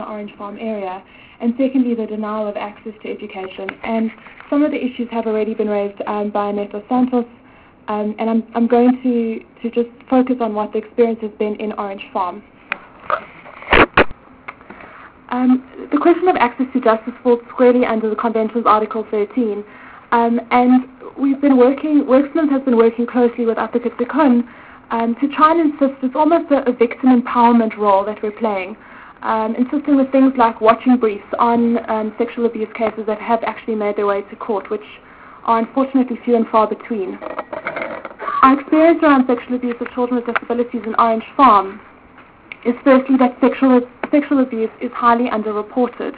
the Orange Farm area, and secondly, the denial of access to education. And some of the issues have already been raised by Neto Santos, and I'm going to just focus on what the experience has been in Orange Farm. The question of access to justice falls squarely under the Convention's Article 13, and Worksmans has been working closely with Africa Tikkun to try and insist it's almost a victim empowerment role that we're playing, insisting with things like watching briefs on sexual abuse cases that have actually made their way to court, which are unfortunately few and far between. Our experience around sexual abuse of children with disabilities in Orange Farm is firstly that sexual abuse is highly underreported.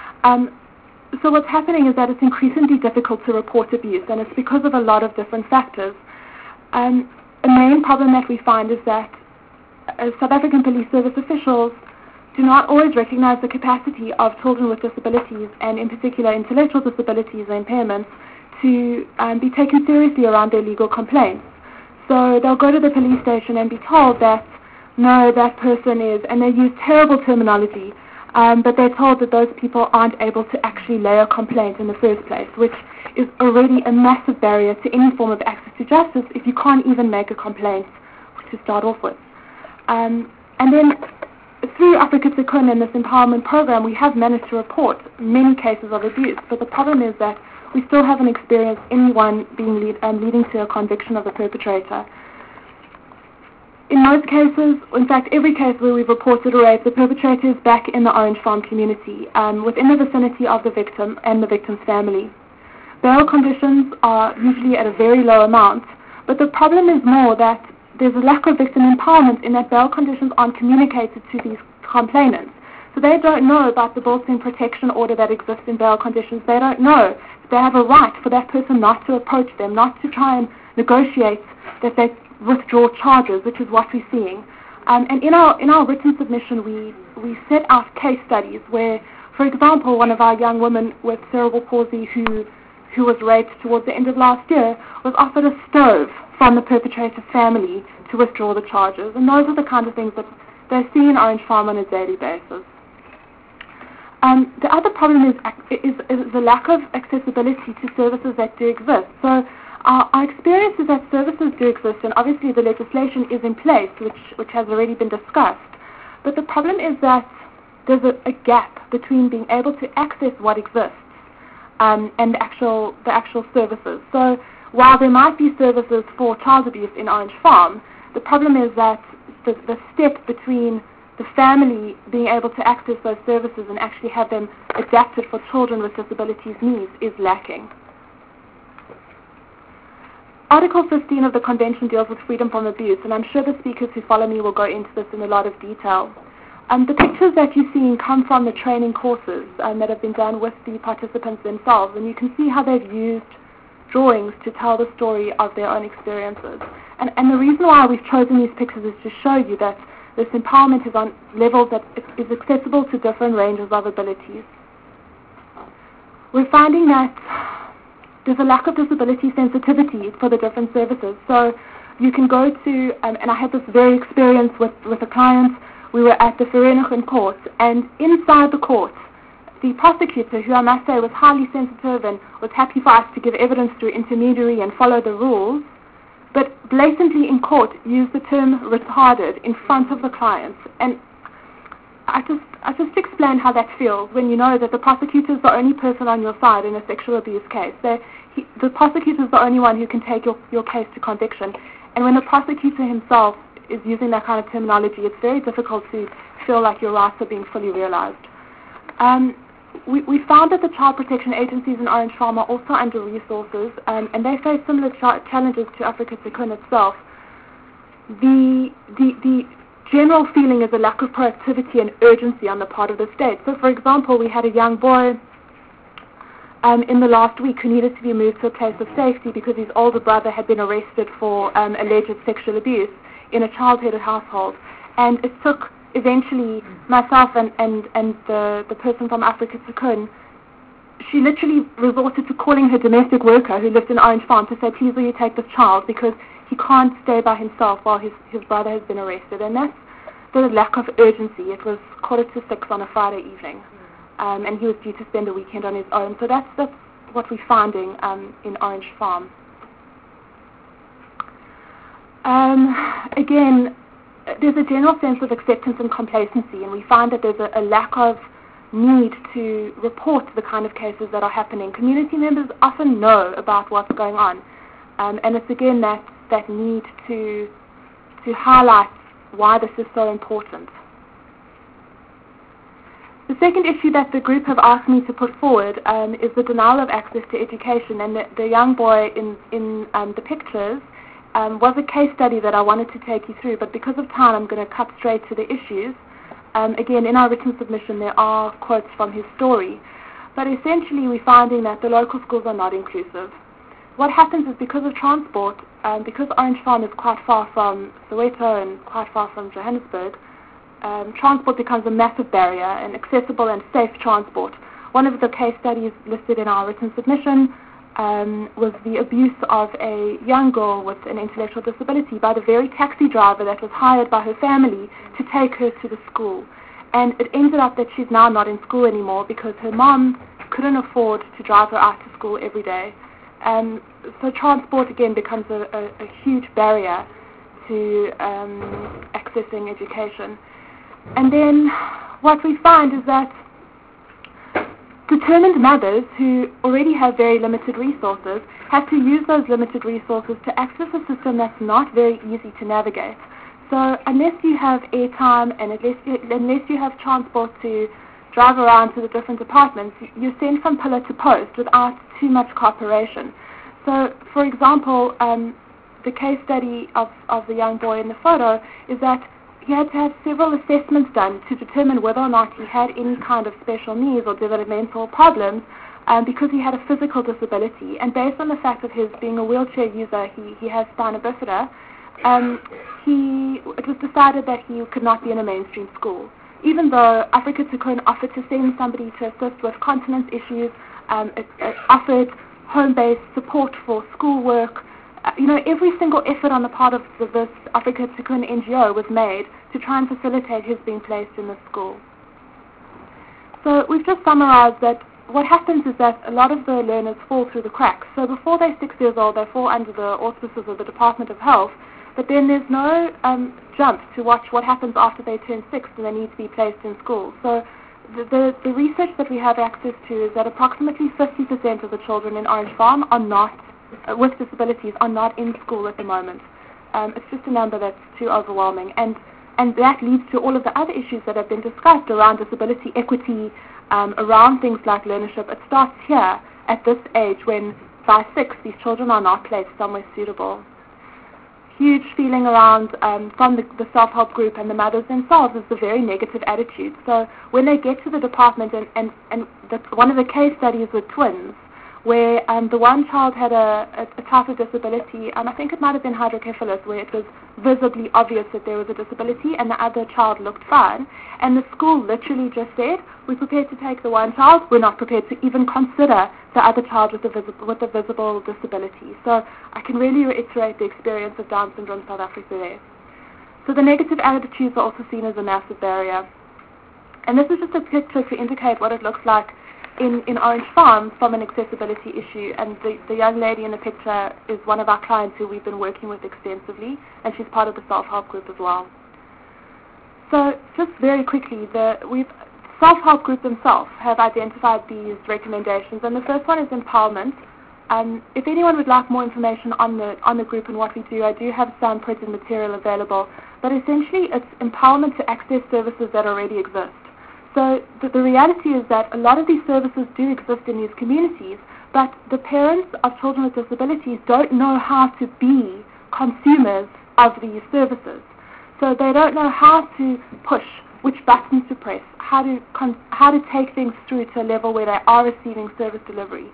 So what's happening is that it's increasingly difficult to report abuse, and it's because of a lot of different factors. A main problem that we find is that South African Police Service officials do not always recognize the capacity of children with disabilities, and in particular intellectual disabilities or impairments, to be taken seriously around their legal complaints. So they'll go to the police station and be told that, no, that person is, and they use terrible terminology, but they're told that those people aren't able to actually lay a complaint in the first place, which is already a massive barrier to any form of access to justice if you can't even make a complaint to start off with. And then through Africa Tikkun and this empowerment program, we have managed to report many cases of abuse, but the problem is that we still haven't experienced anyone being leading to a conviction of the perpetrator. In most cases, in fact every case where we've reported a rape, the perpetrator is back in the Orange Farm community, within the vicinity of the victim and the victim's family. Bail conditions are usually at a very low amount, but the problem is more that there's a lack of victim empowerment in that bail conditions aren't communicated to these complainants. So they don't know about the built-in protection order that exists in bail conditions. They don't know that they have a right for that person not to approach them, not to try and negotiate that they withdraw charges, which is what we're seeing. And in our written submission, we set out case studies where, for example, one of our young women with cerebral palsy who was raped towards the end of last year was offered a stove from the perpetrator's family to withdraw the charges. And those are the kind of things that they see in Orange Farm on a daily basis. The other problem is the lack of accessibility to services that do exist. So our experience is that services do exist, and obviously the legislation is in place, which has already been discussed. But the problem is that there's a gap between being able to access what exists and the actual services. So while there might be services for child abuse in Orange Farm, the problem is that the step between the family being able to access those services and actually have them adapted for children with disabilities needs is lacking. Article 15 of the Convention deals with freedom from abuse, and I'm sure the speakers who follow me will go into this in a lot of detail. The pictures that you're seeing come from the training courses that have been done with the participants themselves, and you can see how they've used drawings to tell the story of their own experiences. And the reason why we've chosen these pictures is to show you that this empowerment is on levels that is accessible to different ranges of abilities. We're finding that there's a lack of disability sensitivity for the different services. So you can go to, and I had this very experience with a client. We were at the Vereeniging court, and inside the court, the prosecutor, who I must say was highly sensitive and was happy for us to give evidence through intermediary and follow the rules, but blatantly in court used the term retarded in front of the clients. And I just explained how that feels when you know that the prosecutor is the only person on your side in a sexual abuse case. The prosecutor is the only one who can take your case to conviction. And when the prosecutor himself is using that kind of terminology, it's very difficult to feel like your rights are being fully realized. We found that the child protection agencies in Orange Farm are also under-resourced, and they face similar challenges to Africa Tikkun itself. The general feeling is a lack of proactivity and urgency on the part of the state. So, for example, we had a young boy in the last week who needed to be moved to a place of safety because his older brother had been arrested for alleged sexual abuse in a child-headed household. And it took eventually myself and the person from Africa Tikkun, she literally resorted to calling her domestic worker who lived in Orange Farm to say, please will you take this child, because he can't stay by himself while his brother has been arrested. And the lack of urgency. It was 5:45 on a Friday evening, and he was due to spend a weekend on his own. So that's what we're finding in Orange Farm. Again, there's a general sense of acceptance and complacency, and we find that there's a lack of need to report the kind of cases that are happening. Community members often know about what's going on, and it's again that need to highlight why this is so important. The second issue that the group have asked me to put forward is the denial of access to education, and the young boy in the pictures was a case study that I wanted to take you through, but because of time I'm going to cut straight to the issues. Again, in our written submission there are quotes from his story, but essentially we're finding that the local schools are not inclusive. What happens is because of transport, because Orange Farm is quite far from Soweto and quite far from Johannesburg, transport becomes a massive barrier, and accessible and safe transport. One of the case studies listed in our written submission was the abuse of a young girl with an intellectual disability by the very taxi driver that was hired by her family to take her to the school. And it ended up that she's now not in school anymore because her mom couldn't afford to drive her out to school every day. So transport again becomes a huge barrier to accessing education. And then what we find is that determined mothers who already have very limited resources have to use those limited resources to access a system that's not very easy to navigate. So unless you have airtime and unless you have transport to drive around to the different departments, you're sent from pillar to post without too much cooperation. So, for example, the case study of the young boy in the photo is that he had to have several assessments done to determine whether or not he had any kind of special needs or developmental problems because he had a physical disability. And based on the fact of his being a wheelchair user, he has spina bifida, it was decided that he could not be in a mainstream school. Even though Africa Tikkun offered to send somebody to assist with continence issues, it offered home-based support for schoolwork. Every single effort on the part of this Africa Tikkun NGO was made to try and facilitate his being placed in the school. So we've just summarized that what happens is that a lot of the learners fall through the cracks. So before they're 6 years old, they fall under the auspices of the Department of Health, but then there's no jump to watch what happens after they turn 6 and they need to be placed in school. So the research that we have access to is that approximately 50% of the children in Orange Farm are not with disabilities are not in school at the moment. It's just a number that's too overwhelming, and that leads to all of the other issues that have been discussed around disability equity, around things like learnership. It starts here at this age when by 6 these children are not placed somewhere suitable. Huge feeling around from the self-help group and the mothers themselves is the very negative attitude. So when they get to the department, and one of the case studies were twins, where the one child had a type of disability, I think it might have been hydrocephalus, where it was visibly obvious that there was a disability, and the other child looked fine. And the school literally just said, we're prepared to take the one child, we're not prepared to even consider the other child with a visible disability. So I can really reiterate the experience of Down syndrome South Africa there. So the negative attitudes are also seen as a massive barrier. And this is just a picture to indicate what it looks like in Orange Farm from an accessibility issue, and the young lady in the picture is one of our clients who we've been working with extensively, and she's part of the self-help group as well. So just very quickly, the self-help group themselves have identified these recommendations, and the first one is empowerment. If anyone would like more information on the group and what we do, I do have some printed material available, but essentially it's empowerment to access services that already exist. So the reality is that a lot of these services do exist in these communities, but the parents of children with disabilities don't know how to be consumers of these services. So they don't know how to push, which buttons to press, how to take things through to a level where they are receiving service delivery.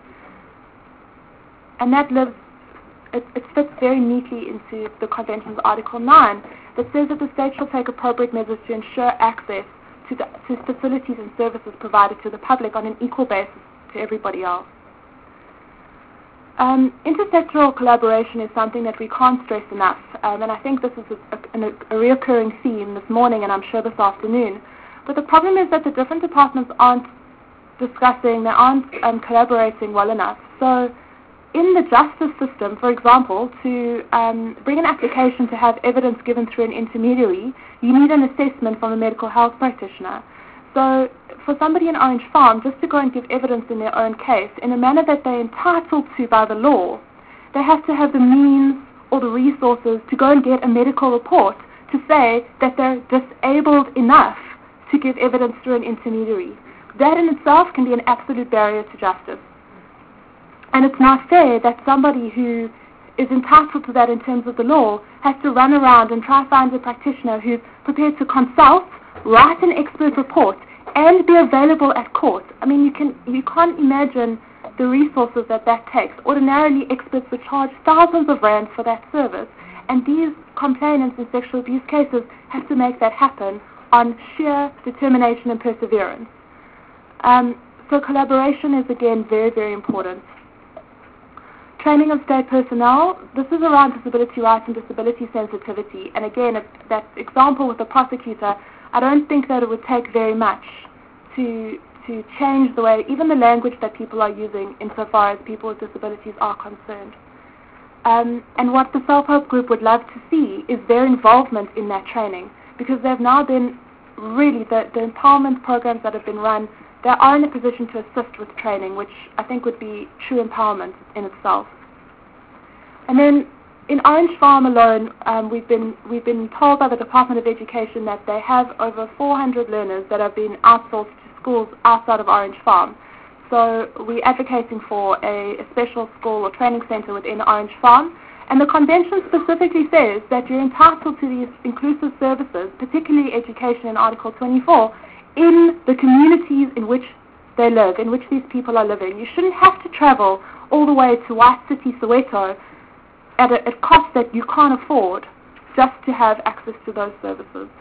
And that it fits very neatly into the Convention's Article 9 that says that the state shall take appropriate measures to ensure access to facilities and services provided to the public on an equal basis to everybody else. Intersectoral collaboration is something that we can't stress enough, and I think this is a reoccurring theme this morning and I'm sure this afternoon. But the problem is that the different departments aren't discussing, they aren't collaborating well enough. So in the justice system, for example, to bring an application to have evidence given through an intermediary, you need an assessment from a medical health practitioner. So for somebody in Orange Farm, just to go and give evidence in their own case, in a manner that they're entitled to by the law, they have to have the means or the resources to go and get a medical report to say that they're disabled enough to give evidence through an intermediary. That in itself can be an absolute barrier to justice. And it's not fair that somebody who is entitled to that in terms of the law has to run around and try to find a practitioner who's prepared to consult, write an expert report, and be available at court. I mean, you can't imagine the resources that takes. Ordinarily, experts would charge thousands of rands for that service, and these complainants in sexual abuse cases have to make that happen on sheer determination and perseverance. So collaboration is, again, very, very important. Training of state personnel, this is around disability rights and disability sensitivity. And again, that example with the prosecutor, I don't think that it would take very much to change the way, even the language that people are using insofar as people with disabilities are concerned. And what the Self-Help Group would love to see is their involvement in that training, because they've now been really, the empowerment programs that have been run, they are in a position to assist with training, which I think would be true empowerment in itself. And then in Orange Farm alone, we've been told by the Department of Education that they have over 400 learners that have been outsourced to schools outside of Orange Farm. So we're advocating for a special school or training center within Orange Farm. And the convention specifically says that you're entitled to these inclusive services, particularly education in Article 24, in the communities in which they live, in which these people are living. You shouldn't have to travel all the way to White City, Soweto, at a cost that you can't afford just to have access to those services.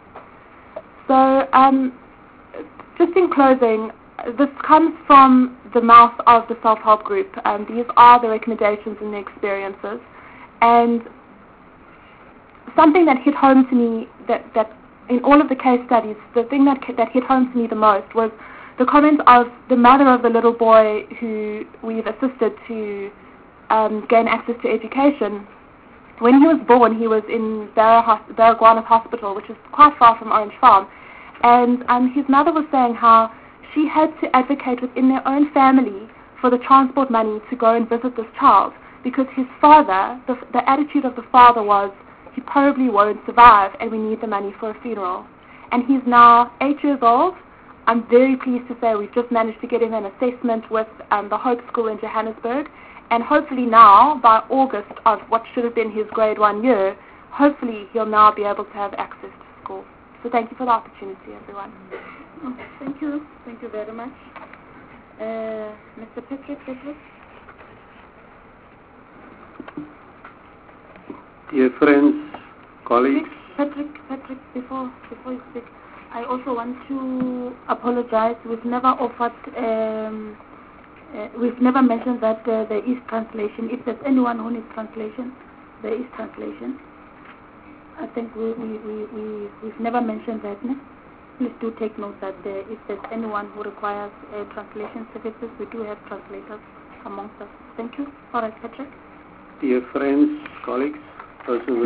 So just in closing, this comes from the mouth of the Self-Help Group. These are the recommendations and the experiences. And something that hit home to me, that in all of the case studies, the thing that hit home to me the most was the comment of the mother of the little boy who we've assisted to gain access to education. When he was born, he was in Baragwanath Hospital, which is quite far from Orange Farm. And his mother was saying how she had to advocate within their own family for the transport money to go and visit this child, because his father, the attitude of the father was, he probably won't survive and we need the money for a funeral. And he's now 8 years old. I'm very pleased to say we've just managed to get him an assessment with the Hope School in Johannesburg, and hopefully now, by August of what should have been his grade 1 year, hopefully he'll now be able to have access to school. So thank you for the opportunity, everyone. Thank you very much. Mr. Patrick. Dear friends, colleagues. Patrick, before you speak, I also want to apologize. We've never offered, we've never mentioned that there is translation. If there's anyone who needs translation, there is translation. I think we've never mentioned that. No? Please do take note that if there's anyone who requires translation services, we do have translators amongst us. Thank you. All right, Patrick. Dear friends, colleagues, persons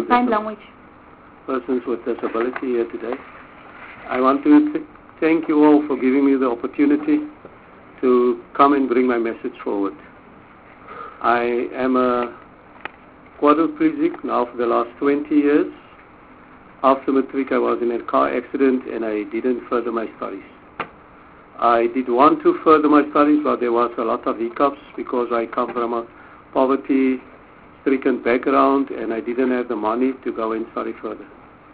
with disability here today, I want to thank you all for giving me the opportunity to come and bring my message forward. I am a quadriplegic now for the last 20 years. After matric, I was in a car accident and I didn't further my studies. I did want to further my studies, but there was a lot of hiccups because I come from a poverty-stricken background and I didn't have the money to go and study further.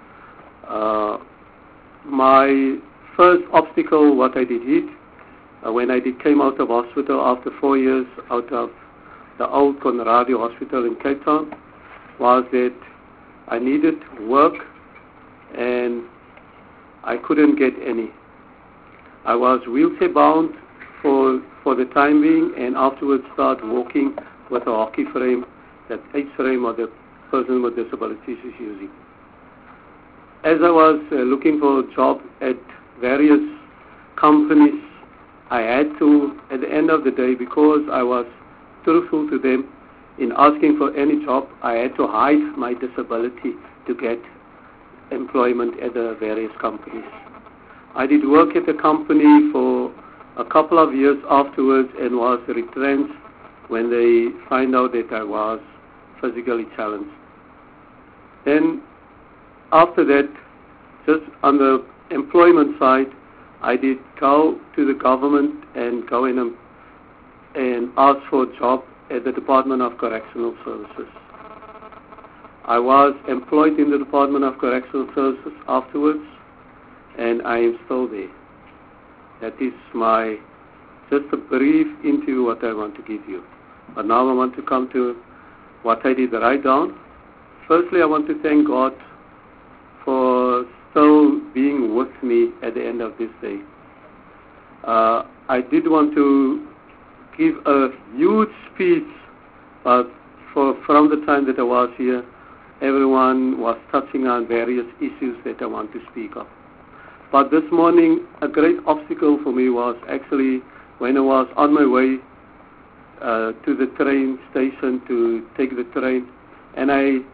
My first obstacle, what I did hit, when I came out of hospital after 4 years out of the old Conradio Hospital in Cape Town, was that I needed work and I couldn't get any. I was wheelchair bound for the time being, and afterwards started walking with a hockey frame, that H-frame or the person with disabilities is using. As I was looking for a job at various companies, I had to, at the end of the day, because I was truthful to them in asking for any job, I had to hide my disability to get employment at the various companies. I did work at the company for a couple of years afterwards and was retrenched when they find out that I was physically challenged. Then after that, just on the employment side, I did go to the government and go in and ask for a job at the Department of Correctional Services. I was employed in the Department of Correctional Services afterwards, and I am still there. That is just a brief into what I want to give you. But now I want to come to what I did write down. Firstly, I want to thank God for still being with me at the end of this day. I did want to give a huge speech, but from the time that I was here, everyone was touching on various issues that I want to speak of. But this morning, a great obstacle for me was actually when I was on my way to the train station to take the train, and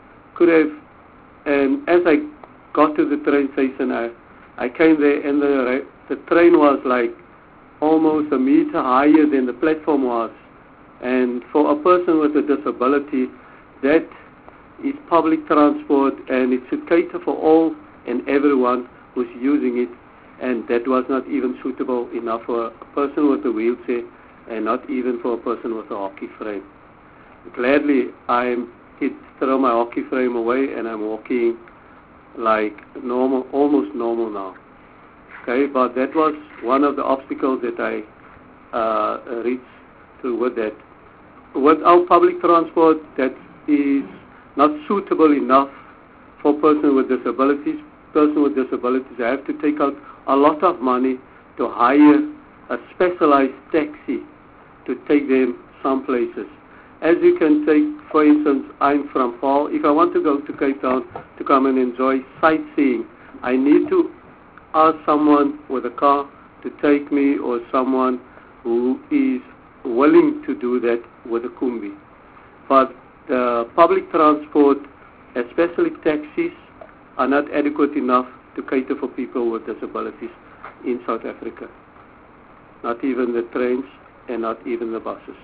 as I got to the train station, I came there, and the train was like almost a meter higher than the platform was. And for a person with a disability, that is public transport, and it should cater for all and everyone who's using it, and that was not even suitable enough for a person with a wheelchair, and not even for a person with a hockey frame. Gladly, I throw my hockey frame away, and I'm walking like normal, almost normal now. Okay, but that was one of the obstacles that I reached through with that. Without public transport, that is not suitable enough for person with disabilities. Person with disabilities have to take out a lot of money to hire a specialized taxi to take them some places. As you can take, for instance, I'm from Paarl. If I want to go to Cape Town to come and enjoy sightseeing, I need to ask someone with a car to take me, or someone who is willing to do that with a Kumbi. But the public transport, especially taxis, are not adequate enough to cater for people with disabilities in South Africa. Not even the trains and not even the buses.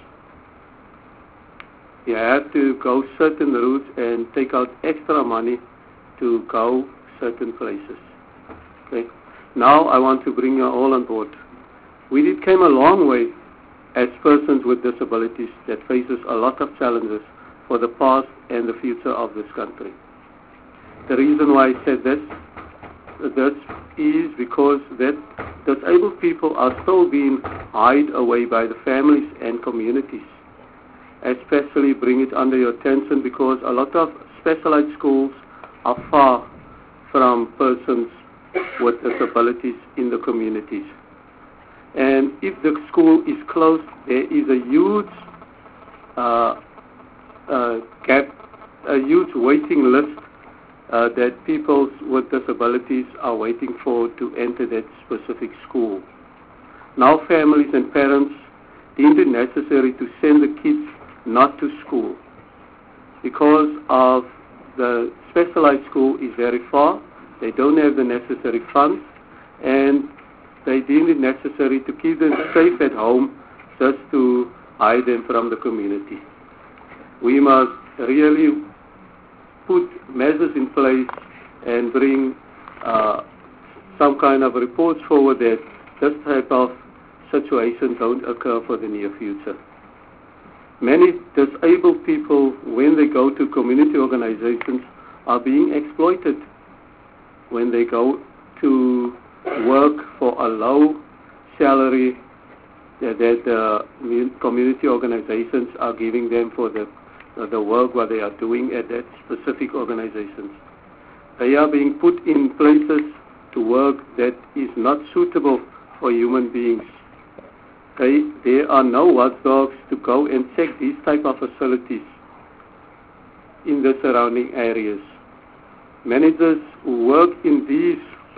You have to go certain routes and take out extra money to go certain places. Okay. Now I want to bring you all on board. We came a long way as persons with disabilities that faces a lot of challenges for the past and the future of this country. The reason why I said this is because that disabled people are still being hid away by the families and communities. Especially bring it under your attention because a lot of specialized schools are far from persons with disabilities in the communities. And if the school is closed, there is a huge gap, a huge waiting list that people with disabilities are waiting for to enter that specific school. Now families and parents deem it necessary to send the kids not to school because of the specialized school is very far. They don't have the necessary funds, and they deem it necessary to keep them safe at home just to hide them from the community. We must really put measures in place and bring some kind of reports forward that this type of situation don't occur for the near future. Many disabled people, when they go to community organizations, are being exploited when they go to work for a low salary that community organizations are giving them for the work what they are doing at that specific organizations. They are being put in places to work that is not suitable for human beings. there are no watchdogs to go and check these type of facilities in the surrounding areas. Managers who work in these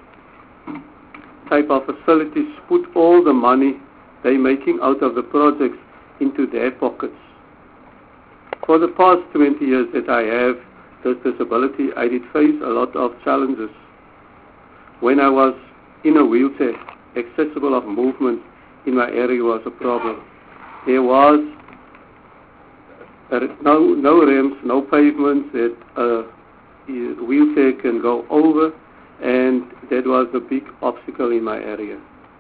type of facilities put all the money they're making out of the projects into their pockets. For the past 20 years that I have this disability, I did face a lot of challenges. When I was in a wheelchair, accessible of movement in my area was a problem. There was no ramps, no pavements that a wheelchair can go over, and that was a big obstacle in my area.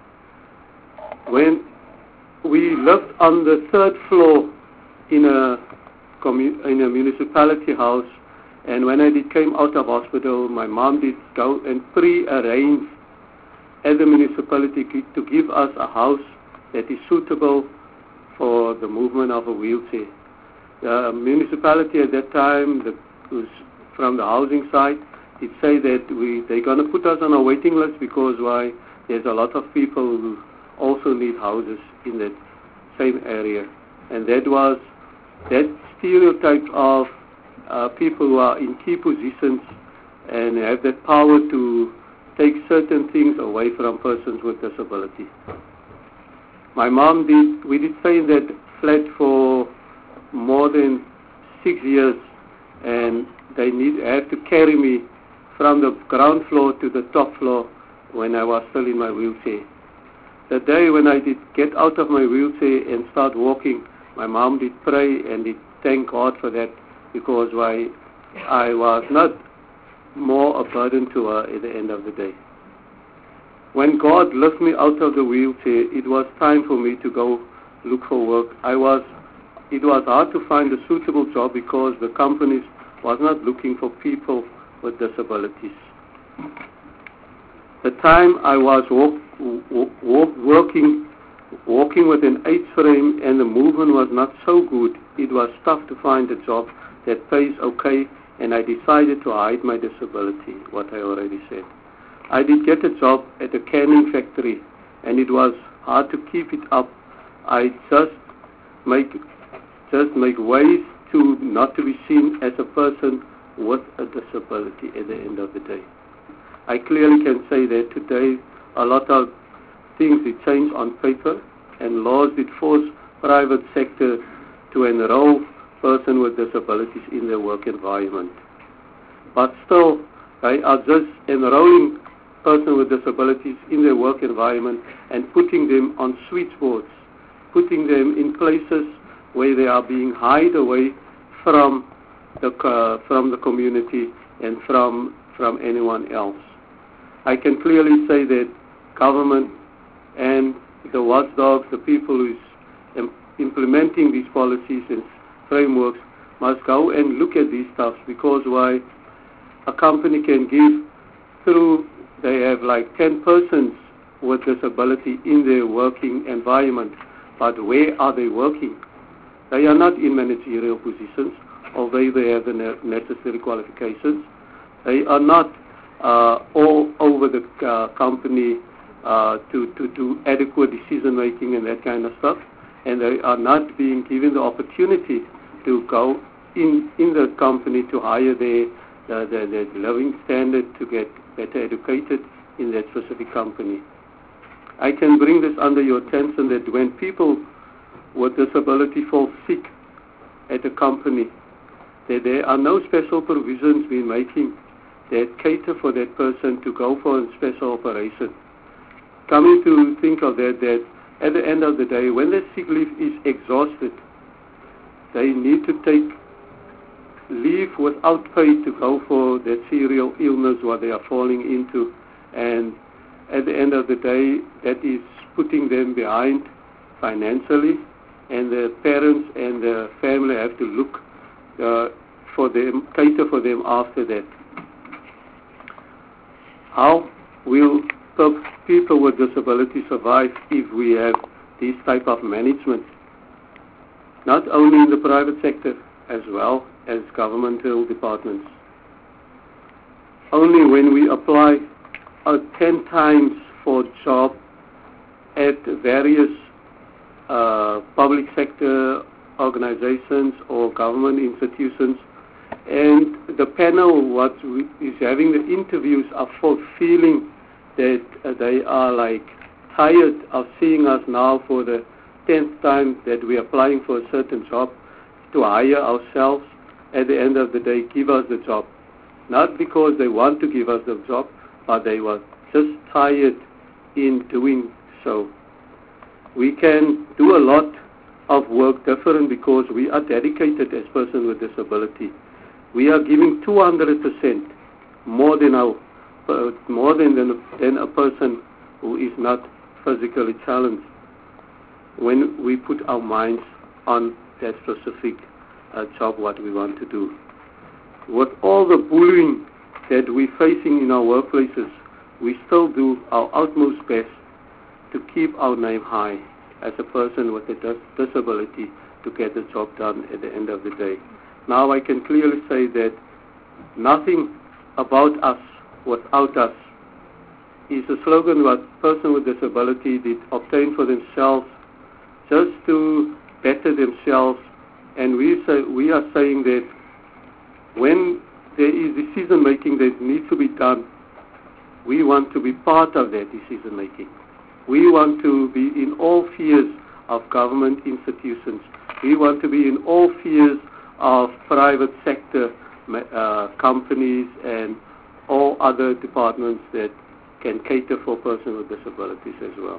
When we lived on the 3rd floor in a municipality house, and when I came out of hospital, my mom did go and pre-arrange at the municipality to give us a house that is suitable for the movement of a wheelchair. The municipality at that time, was from the housing side, did say that they're going to put us on a waiting list because there's a lot of people who also need houses in that same area. And that was that stereotype of people who are in key positions and have that power to take certain things away from persons with disability. My mom we did stay in that flat for more than 6 years, and they have to carry me from the ground floor to the top floor when I was still in my wheelchair. The day when I did get out of my wheelchair and start walking, my mom did pray and did thank God for that, because I was not more a burden to her at the end of the day. When God lifted me out of the wheelchair, it was time for me to go look for work. It was hard to find a suitable job because the companies was not looking for people with disabilities. The time I was walking with an 8 frame and the movement was not so good, it was tough to find a job that pays okay, and I decided to hide my disability, what I already said. I did get a job at a canning factory, and it was hard to keep it up. I just make ways to not to be seen as a person with a disability at the end of the day. I clearly can say that today a lot of things did change on paper, and laws did force private sector to enroll persons with disabilities in their work environment. But still, they are just enrolling persons with disabilities in their work environment and putting them on switchboards, putting them in places where they are being hid away from the community and from anyone else. I can clearly say that government and the watchdogs, the people who is implementing these policies and frameworks, must go and look at these stuff, because a company can give through, they have like 10 persons with disability in their working environment, but where are they working? They are not in managerial positions, although they have the necessary qualifications. They are not all over the company to do adequate decision making and that kind of stuff, and they are not being given the opportunity to go in the company to hire their living standard, to get better educated in that specific company. I can bring this under your attention that when people with disability fall sick at a company, that there are no special provisions being making that cater for that person to go for a special operation. Coming to think of that at the end of the day, when the sick leave is exhausted, they need to take leave without pay to go for that serious illness what they are falling into, and at the end of the day, that is putting them behind financially, and the parents and the family have to look for them, cater for them after that. How will people with disability survive if we have this type of management? Not only in the private sector, as well as governmental departments. Only when we apply 10 times for job at various public sector organizations or government institutions. And the panel is having the interviews are feeling that they are like tired of seeing us now for the 10th time that we are applying for a certain job to hire ourselves. At the end of the day, give us the job. Not because they want to give us the job, but they were just tired in doing so. We can do a lot of work different because we are dedicated as persons with disability. We are giving 200% more than a person who is not physically challenged when we put our minds on that specific job what we want to do. With all the bullying that we're facing in our workplaces, we still do our utmost best to keep our name high as a person with a disability to get the job done at the end of the day. Now I can clearly say that nothing about us without us is a slogan what person with disability did obtain for themselves just to better themselves. And we are saying that when there is decision making that needs to be done, we want to be part of that decision making. We want to be in all spheres of government institutions. We want to be in all spheres of private sector companies and all other departments that can cater for persons with disabilities as well.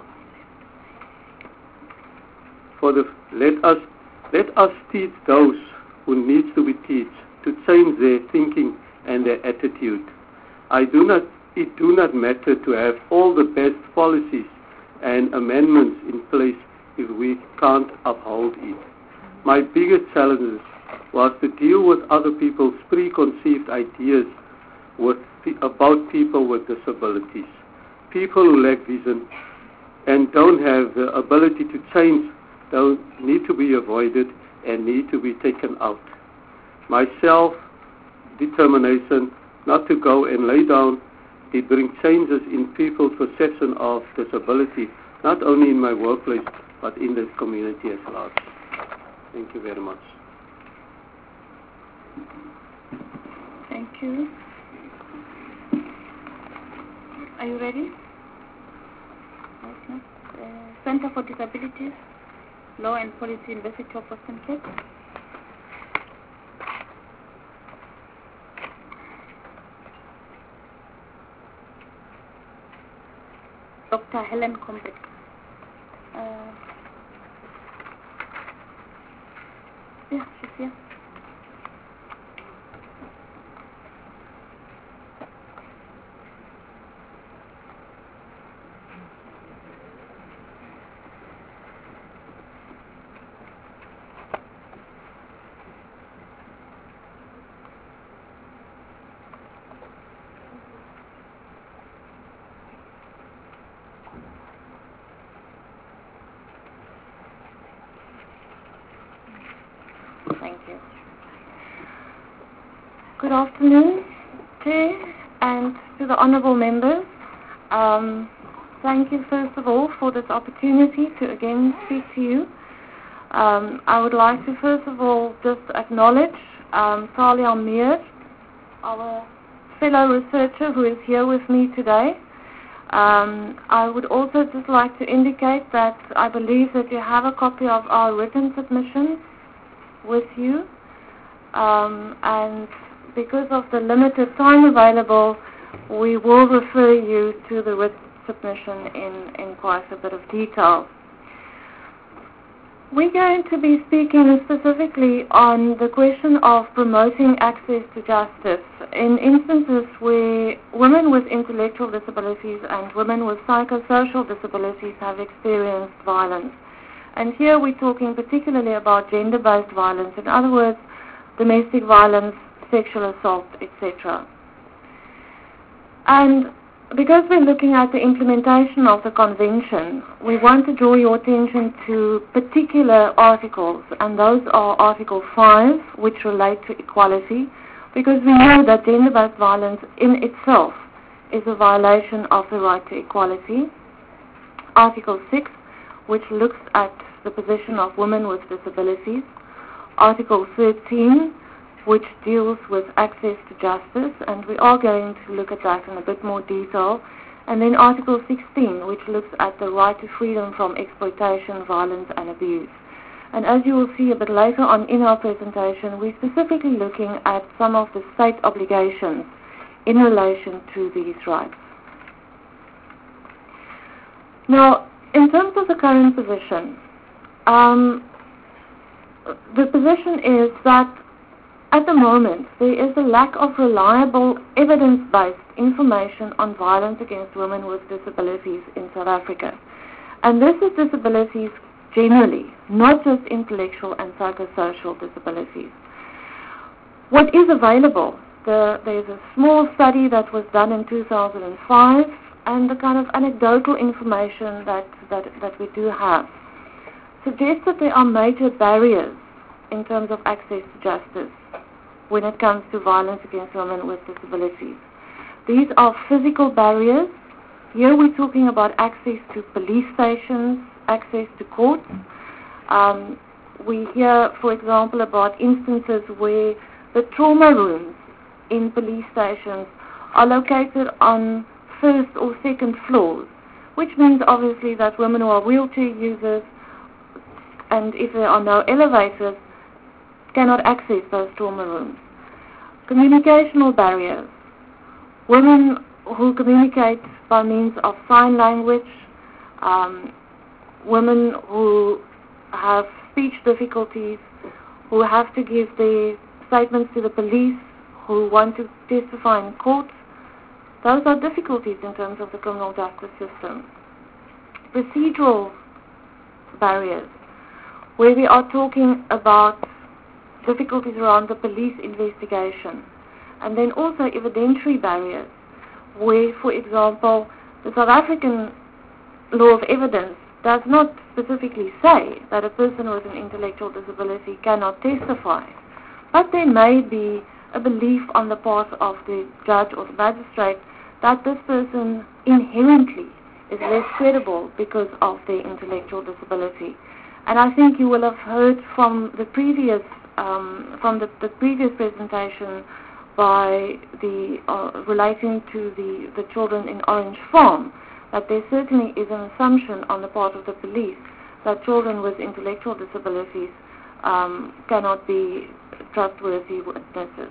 Let us teach those who need to be taught to change their thinking and their attitude. It do not matter to have all the best policies and amendments in place if we can't uphold it. My biggest challenge was to deal with other people's preconceived ideas about people with disabilities. People who lack vision and don't have the ability to change don't need to be avoided and need to be taken out. My self-determination not to go and lay down did bring changes in people's perception of disability, not only in my workplace, but in the community as large. Thank you very much. Thank you. Are you ready? Okay. Center for Disabilities, Law and Policy, University of Western Cape. Dr. Helen Kombeck. Yeah, she's here. Thank you. Good afternoon, Chair, and to the honourable members. Thank you, first of all, for this opportunity to again speak to you. I would like to, first of all, just acknowledge Sally Almeer, our fellow researcher who is here with me today. I would also just like to indicate that I believe that you have a copy of our written submission with you, and because of the limited time available, we will refer you to the written submission in quite a bit of detail. We're going to be speaking specifically on the question of promoting access to justice in instances where women with intellectual disabilities and women with psychosocial disabilities have experienced violence. And here we're talking particularly about gender-based violence, in other words, domestic violence, sexual assault, etc. And because we're looking at the implementation of the convention, we want to draw your attention to particular articles, and those are Article 5, which relate to equality, because we know that gender-based violence in itself is a violation of the right to equality. Article 6, which looks at the position of women with disabilities, Article 13, which deals with access to justice, and we are going to look at that in a bit more detail, and then Article 16, which looks at the right to freedom from exploitation, violence and abuse. And as you will see a bit later on in our presentation, we're specifically looking at some of the state obligations in relation to these rights. Now, in terms of the current position, the position is that at the moment there is a lack of reliable evidence-based information on violence against women with disabilities in South Africa. And this is disabilities generally, not just intellectual and psychosocial disabilities. What is available? There's a small study that was done in 2005, and the kind of anecdotal information that we do have suggests that there are major barriers in terms of access to justice when it comes to violence against women with disabilities. These are physical barriers. Here we're talking about access to police stations, access to courts. We hear, for example, about instances where the trauma rooms in police stations are located on first or second floors, which means obviously that women who are wheelchair users, and if there are no elevators, cannot access those trauma rooms. Communicational barriers. Women who communicate by means of sign language, women who have speech difficulties, who have to give their statements to the police, who want to testify in court. Those are difficulties in terms of the criminal justice system. Procedural barriers, where we are talking about difficulties around the police investigation. And then also evidentiary barriers, where, for example, the South African law of evidence does not specifically say that a person with an intellectual disability cannot testify. But there may be a belief on the part of the judge or the magistrate that this person inherently is less credible because of their intellectual disability. And I think you will have heard from the previous presentation by the relating to the children in Orange Farm, that there certainly is an assumption on the part of the police that children with intellectual disabilities cannot be trustworthy witnesses.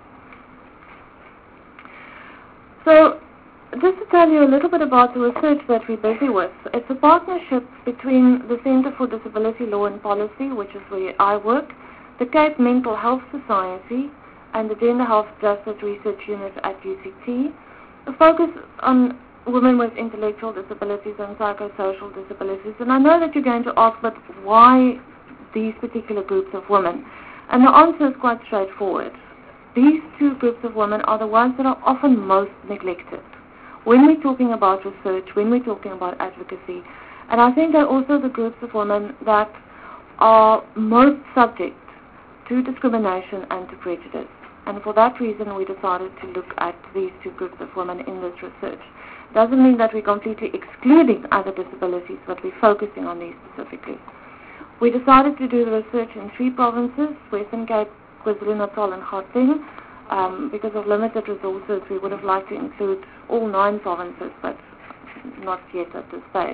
So, just to tell you a little bit about the research that we're busy with, it's a partnership between the Center for Disability Law and Policy, which is where I work, the Cape Mental Health Society, and the Gender Health Justice Research Unit at UCT. The focus on women with intellectual disabilities and psychosocial disabilities. And I know that you're going to ask, but why these particular groups of women? And the answer is quite straightforward. These two groups of women are the ones that are often most neglected when we're talking about research, when we're talking about advocacy. And I think they're also the groups of women that are most subject to discrimination and to prejudice. And for that reason, we decided to look at these two groups of women in this research. Doesn't mean that we're completely excluding other disabilities, but we're focusing on these specifically. We decided to do the research in 3 provinces, Western Cape, KwaZulu-Natal and Gauteng. Because of limited resources, we would have liked to include all 9 provinces, but not yet at this stage.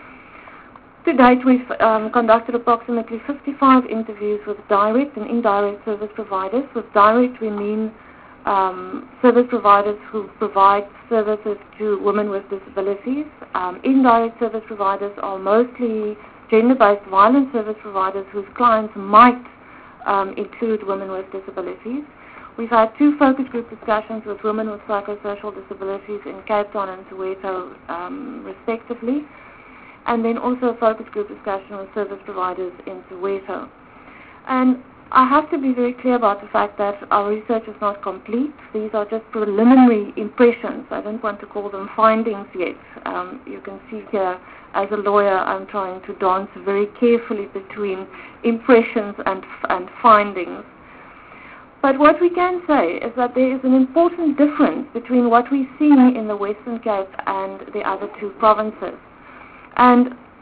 To date, we've conducted approximately 55 interviews with direct and indirect service providers. With direct, we mean service providers who provide services to women with disabilities. Indirect service providers are mostly gender-based violence service providers whose clients might include women with disabilities. We've had 2 focus group discussions with women with psychosocial disabilities in Cape Town and Soweto, respectively, and then also a focus group discussion with service providers in Soweto. And I have to be very clear about the fact that our research is not complete. These are just preliminary impressions. I don't want to call them findings yet. You can see here, as a lawyer, I'm trying to dance very carefully between impressions and findings. But what we can say is that there is an important difference between what we see in the Western Cape and the other 2 provinces. And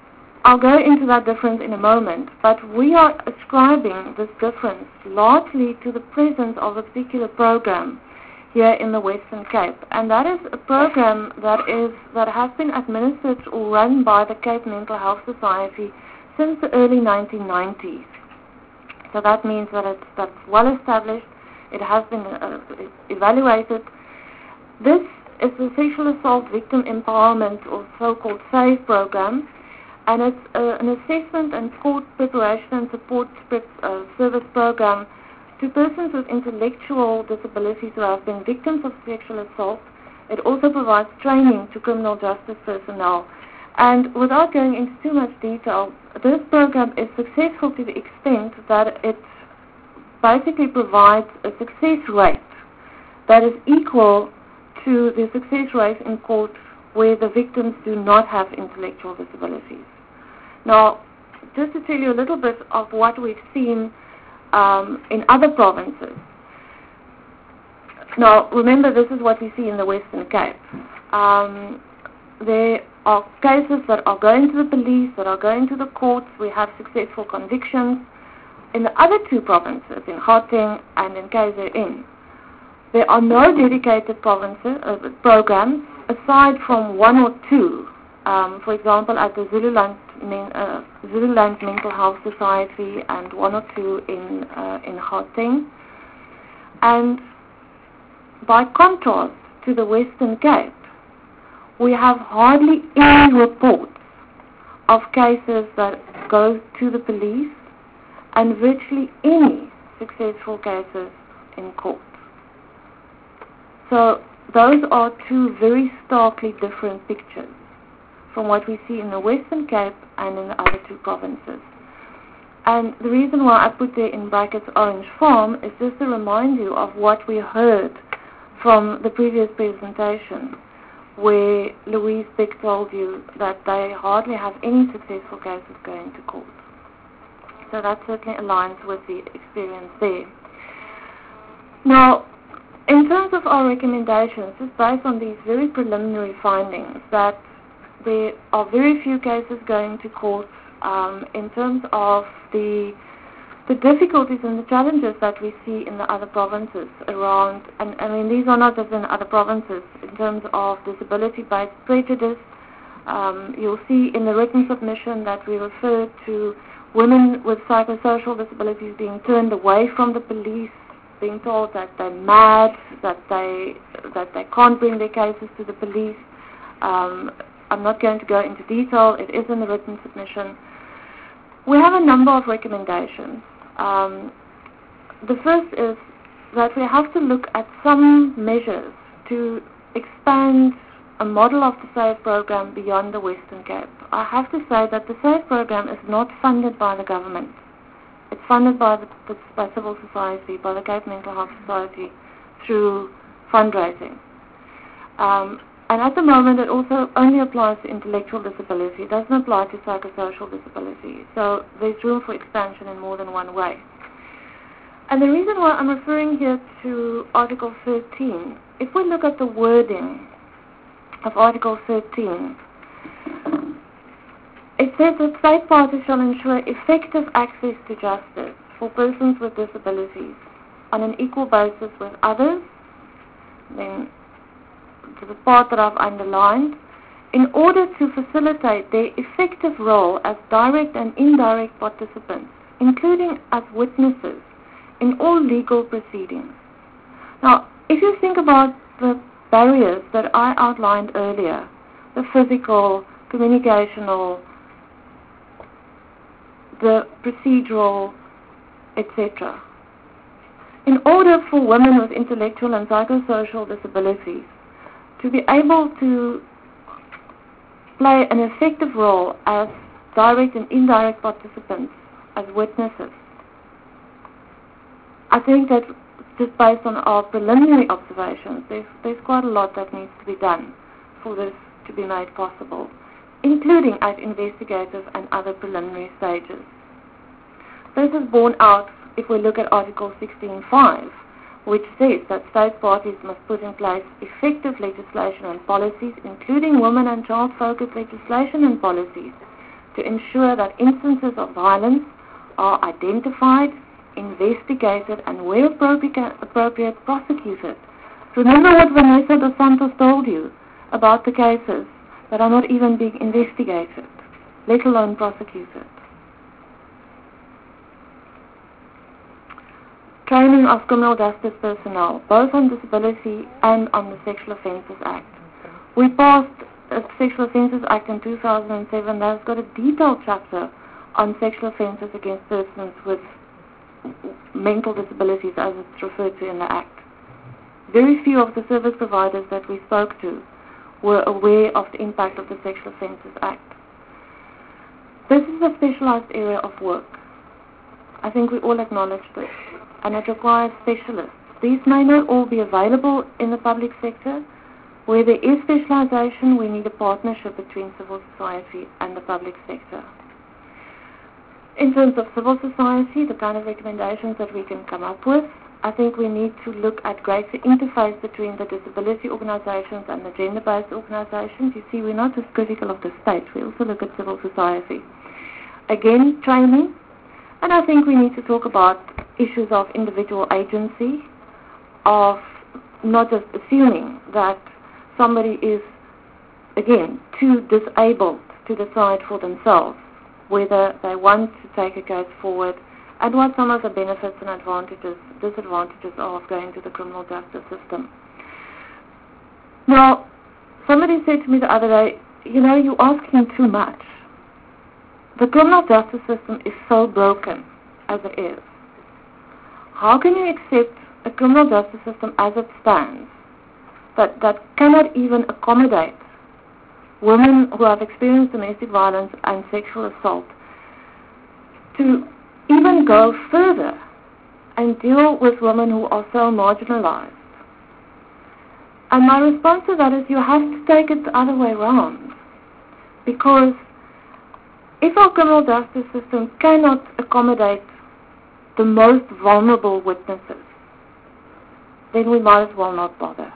I'll go into that difference in a moment, but we are ascribing this difference largely to the presence of a particular program here in the Western Cape, and that is a program that has been administered or run by the Cape Mental Health Society since the early 1990s. So that means that that's well established. It has been evaluated. This is the Sexual Assault Victim Empowerment, or so-called SAVE program, and it's an assessment and court preparation and support service program to persons with intellectual disabilities who have been victims of sexual assault. It also provides training to criminal justice personnel. And without going into too much detail, this program is successful to the extent that it basically provides a success rate that is equal to the success rate in court where the victims do not have intellectual disabilities. Now, just to tell you a little bit of what we've seen in other provinces. Now, remember, this is what we see in the Western Cape. There are cases that are going to the police, that are going to the courts. We have successful convictions. In the other two provinces, in Gauteng and in KZN, there are no dedicated programs aside from one or two. For example, at the Zululand Mental Health Society, and one or two in Gauteng. And by contrast to the Western Cape, we have hardly any reports of cases that go to the police, and virtually any successful cases in court. So those are two very starkly different pictures from what we see in the Western Cape and in the other two provinces. And the reason why I put there in brackets Orange Farm is just to remind you of what we heard from the previous presentation, where Louise Beck told you that they hardly have any successful cases going to court. So that certainly aligns with the experience there. Now, in terms of our recommendations, it's based on these very preliminary findings that there are very few cases going to court in terms of the difficulties and the challenges that we see in the other provinces around, and I mean these are not just in other provinces, in terms of disability-based prejudice. You'll see in the written submission that we refer to women with psychosocial disabilities being turned away from the police, being told that they're mad, that they can't bring their cases to the police. I'm not going to go into detail. It is in the written submission. We have a number of recommendations. The first is that we have to look at some measures to expand a model of the SAVE program beyond the Western Cape. I have to say that the SAVE program is not funded by the government. It's funded by civil society, by the Cape Mental Health Society, through fundraising. And at the moment, it also only applies to intellectual disability. It doesn't apply to psychosocial disability. So there's room for expansion in more than one way. And the reason why I'm referring here to Article 13, if we look at the wording of Article 13, it says that state parties shall ensure effective access to justice for persons with disabilities on an equal basis with others. Then to the part that I've underlined, in order to facilitate their effective role as direct and indirect participants, including as witnesses in all legal proceedings. Now, if you think about the barriers that I outlined earlier, the physical, communicational, the procedural, etc. In order for women with intellectual and psychosocial disabilities to be able to play an effective role as direct and indirect participants, as witnesses, I think that just based on our preliminary observations, there's quite a lot that needs to be done for this to be made possible, including at investigative and other preliminary stages. This is borne out if we look at Article 16.5, which says that state parties must put in place effective legislation and policies, including women and child-focused legislation and policies, to ensure that instances of violence are identified, investigated, and where appropriate, prosecuted. Remember what Vanessa dos Santos told you about the cases that are not even being investigated, let alone prosecuted. Training of criminal justice personnel, both on disability and on the Sexual Offences Act. We passed a Sexual Offences Act in 2007 that has got a detailed chapter on sexual offences against persons with mental disabilities, as it's referred to in the Act. Very few of the service providers that we spoke to were aware of the impact of the Sexual Offences Act. This is a specialized area of work. I think we all acknowledge this, and it requires specialists. These may not all be available in the public sector. Where there is specialization, we need a partnership between civil society and the public sector. In terms of civil society, the kind of recommendations that we can come up with, I think we need to look at greater interface between the disability organizations and the gender-based organizations. You see, we're not just critical of the state, we also look at civil society. Again, training, and I think we need to talk about issues of individual agency, of not just assuming that somebody is, again, too disabled to decide for themselves whether they want to take a case forward and what some of the benefits and disadvantages are of going to the criminal justice system. Now, somebody said to me the other day, you're asking too much. The criminal justice system is so broken as it is. How can you accept a criminal justice system as it stands that cannot even accommodate women who have experienced domestic violence and sexual assault to even go further and deal with women who are so marginalized? And my response to that is you have to take it the other way around, because if our criminal justice system cannot accommodate the most vulnerable witnesses, then we might as well not bother.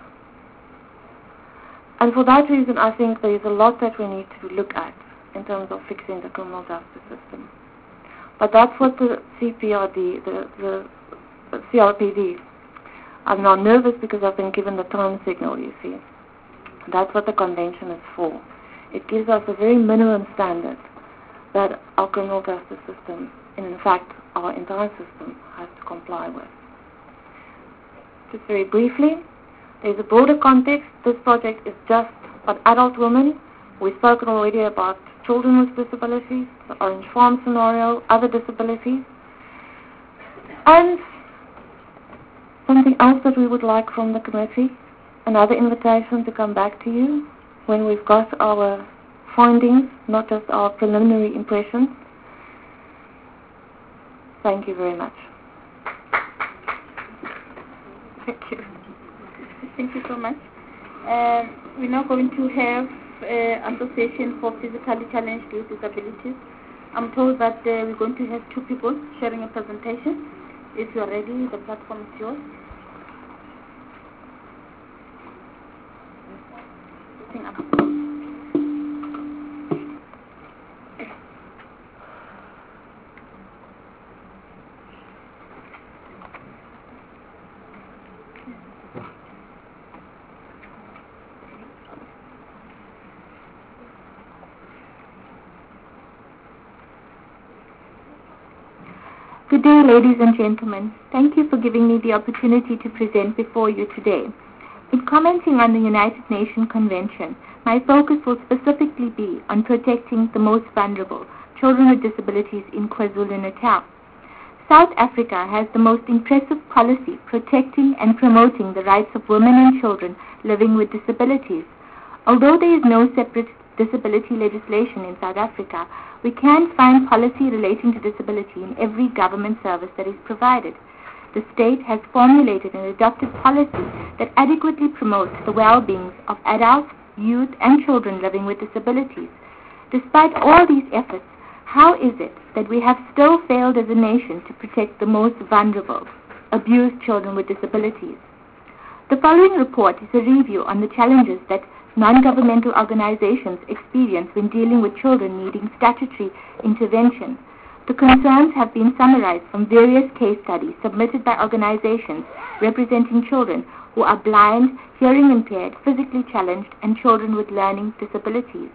And for that reason, I think there is a lot that we need to look at in terms of fixing the criminal justice system. But that's what the CPRD, the CRPD, I'm now nervous because I've been given the time signal, you see. That's what the convention is for. It gives us a very minimum standard that our criminal justice system, and in fact our entire system, has to comply with. Just very briefly, there's a broader context. This project is just about adult women. We've spoken already about children with disabilities, the Orange Farm scenario, other disabilities. And something else that we would like from the committee, another invitation to come back to you when we've got our findings, not just our preliminary impressions. Thank you very much. Thank you. Thank you so much. We're now going to have Association for Physically Challenged with Disabilities. I'm told that we're going to have two people sharing a presentation. If you're ready, the platform is yours. Good day, ladies and gentlemen. Thank you for giving me the opportunity to present before you today. In commenting on the United Nations Convention, my focus will specifically be on protecting the most vulnerable, children with disabilities in KwaZulu-Natal. South Africa has the most impressive policy protecting and promoting the rights of women and children living with disabilities. Although there is no separate disability legislation in South Africa, we can find policy relating to disability in every government service that is provided. The state has formulated and adopted policy that adequately promotes the well-being of adults, youth, and children living with disabilities. Despite all these efforts, how is it that we have still failed as a nation to protect the most vulnerable, abused children with disabilities? The following report is a review on the challenges that non-governmental organizations experience when dealing with children needing statutory intervention. The concerns have been summarized from various case studies submitted by organizations representing children who are blind, hearing impaired, physically challenged, and children with learning disabilities.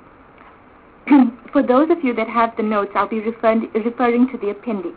For those of you that have the notes, I'll be referring to the appendix.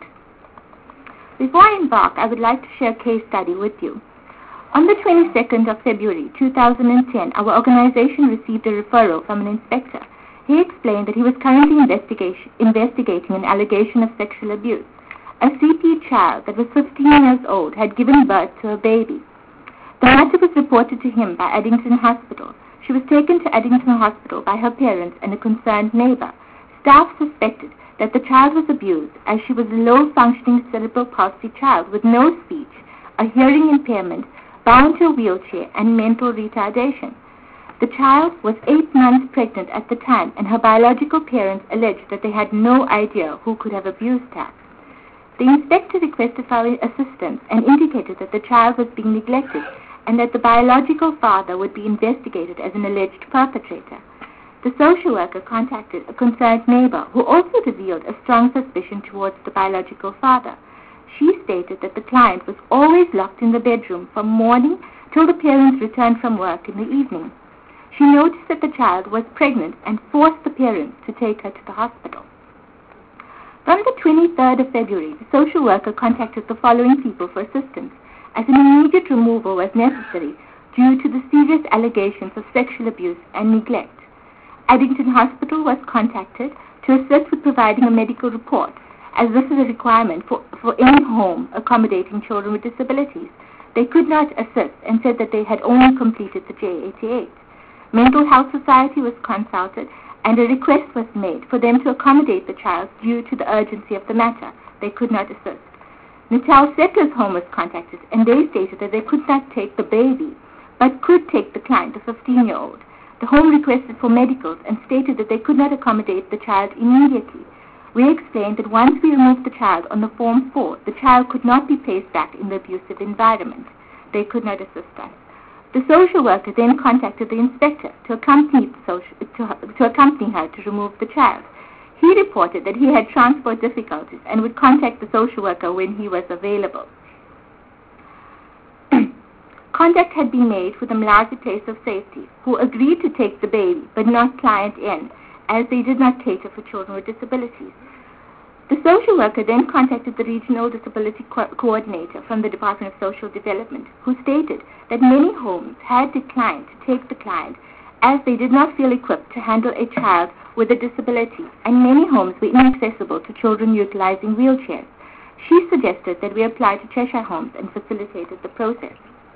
Before I embark, I would like to share a case study with you. On the 22nd of February 2010, our organization received a referral from an inspector. He explained that he was currently investigating an allegation of sexual abuse. A CP child that was 15 years old had given birth to a baby. The matter was reported to him by Addington Hospital. She was taken to Addington Hospital by her parents and a concerned neighbor. Staff suspected that the child was abused as she was a low-functioning cerebral palsy child with no speech, a hearing impairment, bound to a wheelchair, and mental retardation. The child was 8 months pregnant at the time, and her biological parents alleged that they had no idea who could have abused her. The inspector requested for assistance and indicated that the child was being neglected and that the biological father would be investigated as an alleged perpetrator. The social worker contacted a concerned neighbor who also revealed a strong suspicion towards the biological father. She stated that the client was always locked in the bedroom from morning till the parents returned from work in the evening. She noticed that the child was pregnant and forced the parents to take her to the hospital. From the 23rd of February, the social worker contacted the following people for assistance, as an immediate removal was necessary due to the serious allegations of sexual abuse and neglect. Addington Hospital was contacted to assist with providing a medical report, as this is a requirement for any home accommodating children with disabilities. They could not assist and said that they had only completed the J88. Mental Health Society was consulted and a request was made for them to accommodate the child due to the urgency of the matter. They could not assist. Natal Settlers Home was contacted and they stated that they could not take the baby but could take the client, the 15-year-old. The home requested for medicals and stated that they could not accommodate the child immediately. We explained that once we removed the child on the Form 4, the child could not be placed back in the abusive environment. They could not assist us. The social worker then contacted the inspector to accompany her to remove the child. He reported that he had transport difficulties and would contact the social worker when he was available. Contact had been made with the Mlazi Place of Safety, who agreed to take the baby, but not client N, as they did not cater for children with disabilities. The social worker then contacted the Regional Disability Coordinator from the Department of Social Development, who stated that many homes had declined to take the client as they did not feel equipped to handle a child with a disability, and many homes were inaccessible to children utilizing wheelchairs. She suggested that we apply to Cheshire Homes and facilitated the process.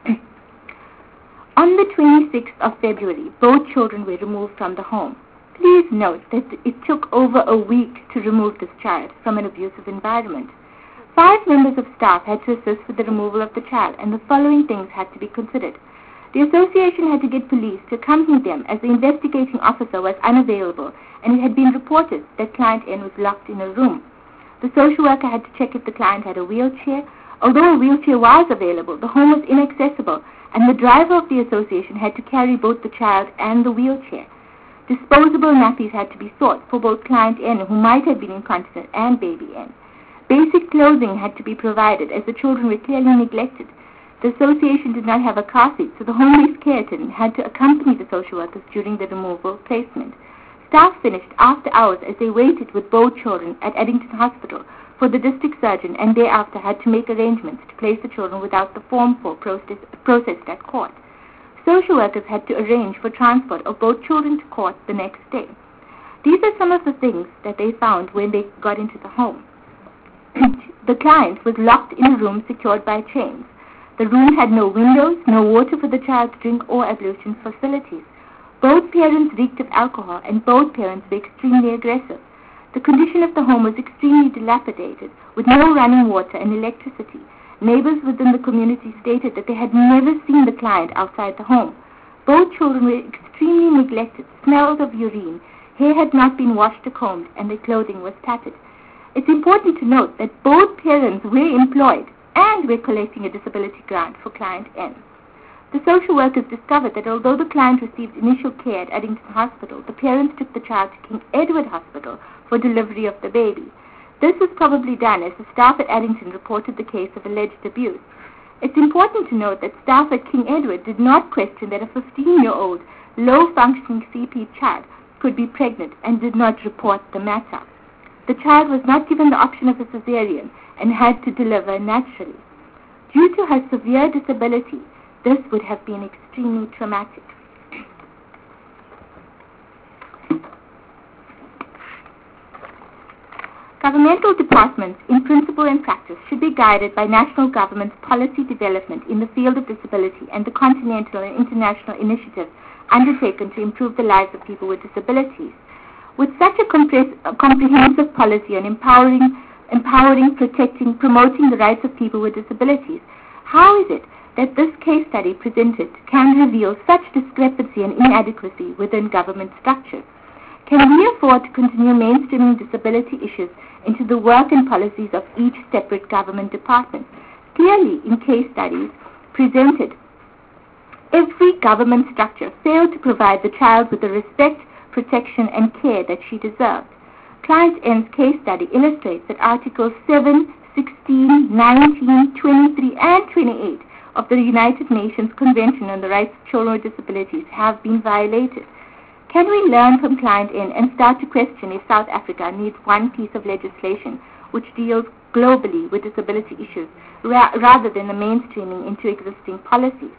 On the 26th of February, both children were removed from the home. Please note that it took over a week to remove this child from an abusive environment. 5 members of staff had to assist with the removal of the child, and the following things had to be considered. The association had to get police to accompany them as the investigating officer was unavailable, and it had been reported that client N was locked in a room. The social worker had to check if the client had a wheelchair. Although a wheelchair was available, the home was inaccessible, and the driver of the association had to carry both the child and the wheelchair. Disposable nappies had to be sought for both client N, who might have been incontinent, and baby N. Basic clothing had to be provided, as the children were clearly neglected. The association did not have a car seat, so the home-based care attendant had to accompany the social workers during the removal placement. Staff finished after hours as they waited with both children at Addington Hospital for the district surgeon, and thereafter had to make arrangements to place the children without the Form 4 processed at court. Social workers had to arrange for transport of both children to court the next day. These are some of the things that they found when they got into the home. The client was locked in a room secured by chains. The room had no windows, no water for the child to drink, or ablution facilities. Both parents reeked of alcohol, and both parents were extremely aggressive. The condition of the home was extremely dilapidated, with no running water and electricity. Neighbors within the community stated that they had never seen the client outside the home. Both children were extremely neglected, smelled of urine, hair had not been washed or combed, and their clothing was tattered. It's important to note that both parents were employed and were collecting a disability grant for client N. The social workers discovered that although the client received initial care at Addington Hospital, the parents took the child to King Edward Hospital for delivery of the baby. This was probably done as the staff at Addington reported the case of alleged abuse. It's important to note that staff at King Edward did not question that a 15-year-old, low-functioning CP child could be pregnant and did not report the matter. The child was not given the option of a cesarean and had to deliver naturally. Due to her severe disability, this would have been extremely traumatic. Governmental departments, in principle and practice, should be guided by national government's policy development in the field of disability and the continental and international initiatives undertaken to improve the lives of people with disabilities. With such a comprehensive policy on empowering, protecting, promoting the rights of people with disabilities, how is it that this case study presented can reveal such discrepancy and inadequacy within government structures? Can we afford to continue mainstreaming disability issues into the work and policies of each separate government department? Clearly, in case studies presented, every government structure failed to provide the child with the respect, protection, and care that she deserved. Client N's case study illustrates that Articles 7, 16, 19, 23, and 28 of the United Nations Convention on the Rights of Children with Disabilities have been violated. Can we learn from Client N and start to question if South Africa needs one piece of legislation which deals globally with disability issues rather than the mainstreaming into existing policies?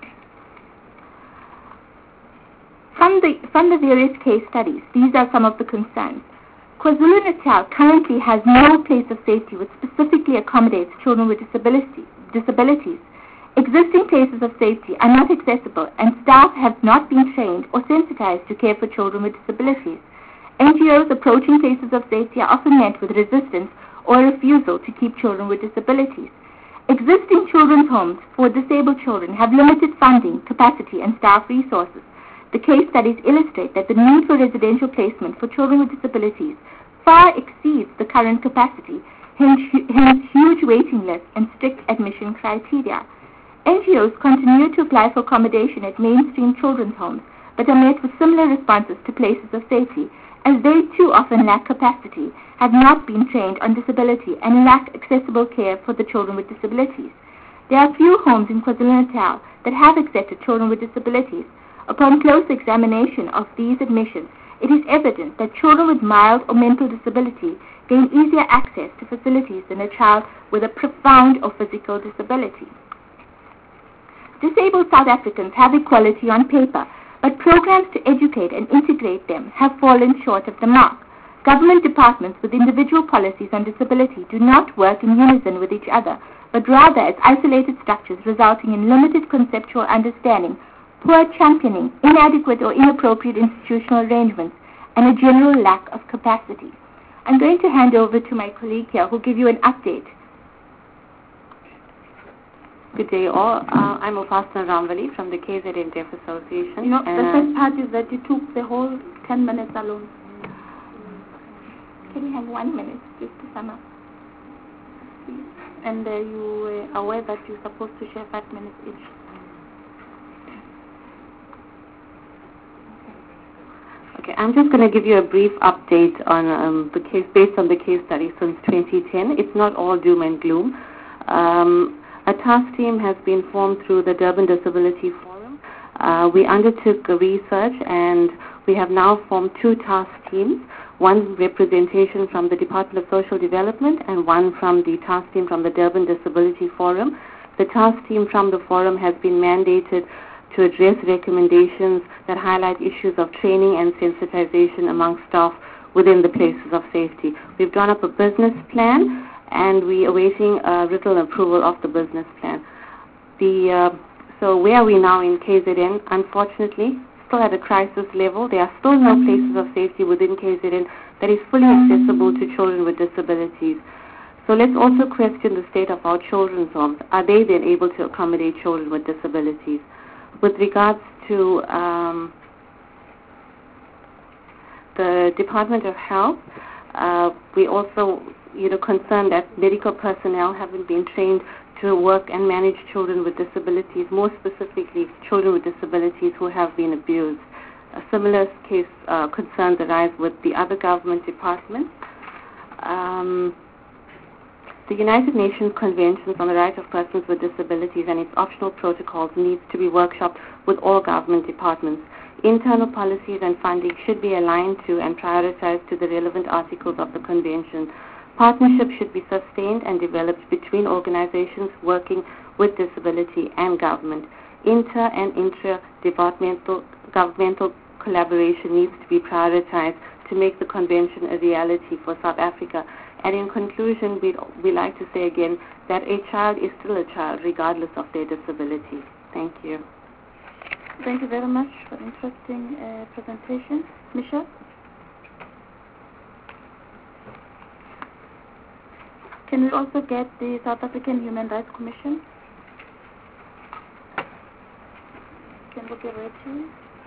From the various case studies, these are some of the concerns. KwaZulu-Natal currently has no place of safety which specifically accommodates children with disabilities. Existing places of safety are not accessible and staff have not been trained or sensitized to care for children with disabilities. NGOs approaching places of safety are often met with resistance or refusal to keep children with disabilities. Existing children's homes for disabled children have limited funding, capacity, and staff resources. The case studies illustrate that the need for residential placement for children with disabilities far exceeds the current capacity, hence huge waiting lists and strict admission criteria. NGOs continue to apply for accommodation at mainstream children's homes, but are met with similar responses to places of safety, as they too often lack capacity, have not been trained on disability, and lack accessible care for the children with disabilities. There are few homes in KwaZulu-Natal that have accepted children with disabilities. Upon close examination of these admissions, it is evident that children with mild or mental disability gain easier access to facilities than a child with a profound or physical disability. Disabled South Africans have equality on paper, but programs to educate and integrate them have fallen short of the mark. Government departments with individual policies on disability do not work in unison with each other, but rather as isolated structures resulting in limited conceptual understanding, poor championing, inadequate or inappropriate institutional arrangements, and a general lack of capacity. I'm going to hand over to my colleague here who will give you an update. Good day all. I'm Upasana Ramvali from the KZN Deaf Association. The first part is that you took the whole 10 minutes alone. Can we have 1 minute just to sum up? Please. And you were aware that you're supposed to share 5 minutes each. Okay, I'm just going to give you a brief update on the case based on the case study since 2010. It's not all doom and gloom. A task team has been formed through the Durban Disability Forum. We undertook research and we have now formed 2 task teams, one representation from the Department of Social Development and one from the task team from the Durban Disability Forum. The task team from the forum has been mandated to address recommendations that highlight issues of training and sensitization among staff within the places of safety. We've drawn up a business plan and we are awaiting written approval of the business plan. So where are we now in KZN? Unfortunately, still at a crisis level. There are still no places of safety within KZN that is fully accessible to children with disabilities. So let's also question the state of our children's homes. Are they then able to accommodate children with disabilities? With regards to the Department of Health, we also concerned that medical personnel haven't been trained to work and manage children with disabilities, more specifically children with disabilities who have been abused. A similar case concerns arise with the other government departments. The United Nations Conventions on the Rights of Persons with Disabilities and its optional protocols needs to be workshopped with all government departments. Internal policies and funding should be aligned to and prioritized to the relevant articles of the Convention. Partnerships should be sustained and developed between organizations working with disability and government. Inter- and intra-departmental governmental collaboration needs to be prioritized to make the Convention a reality for South Africa. And in conclusion, we like to say again that a child is still a child regardless of their disability. Thank you. Thank you very much for the interesting presentation. Michelle? Can we also get the South African Human Rights Commission? Can we get ready, please?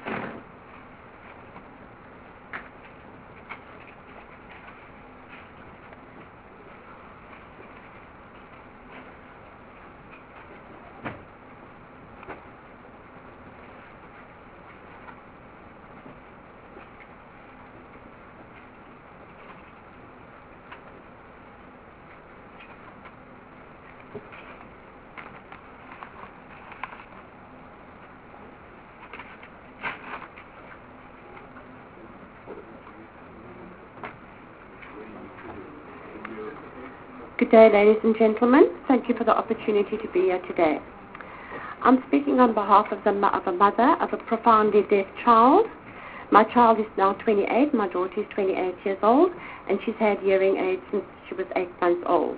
Good day, ladies and gentlemen. Thank you for the opportunity to be here today. I'm speaking on behalf of a mother of a profoundly deaf child. My child is now 28. My daughter is 28 years old, and she's had hearing aids since she was 8 months old.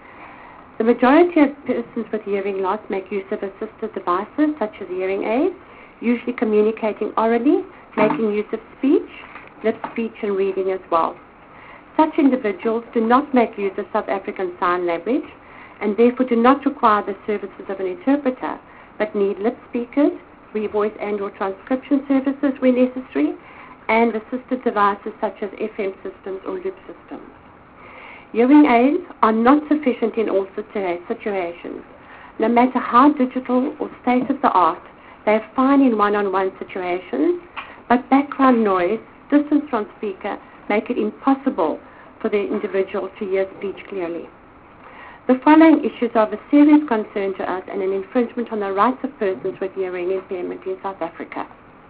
The majority of persons with hearing loss make use of assistive devices such as hearing aids, usually communicating orally, making use of speech, lip speech, and reading as well. Such individuals do not make use of South African Sign Language and therefore do not require the services of an interpreter, but need lip speakers, revoice and or transcription services where necessary, and assistive devices such as FM systems or loop systems. Hearing aids are not sufficient in all situations. No matter how digital or state-of-the-art, they are fine in one-on-one situations, but background noise, distance from speaker, make it impossible for the individual to hear speech clearly. The following issues are of a serious concern to us and an infringement on the rights of persons with hearing impairment in South Africa.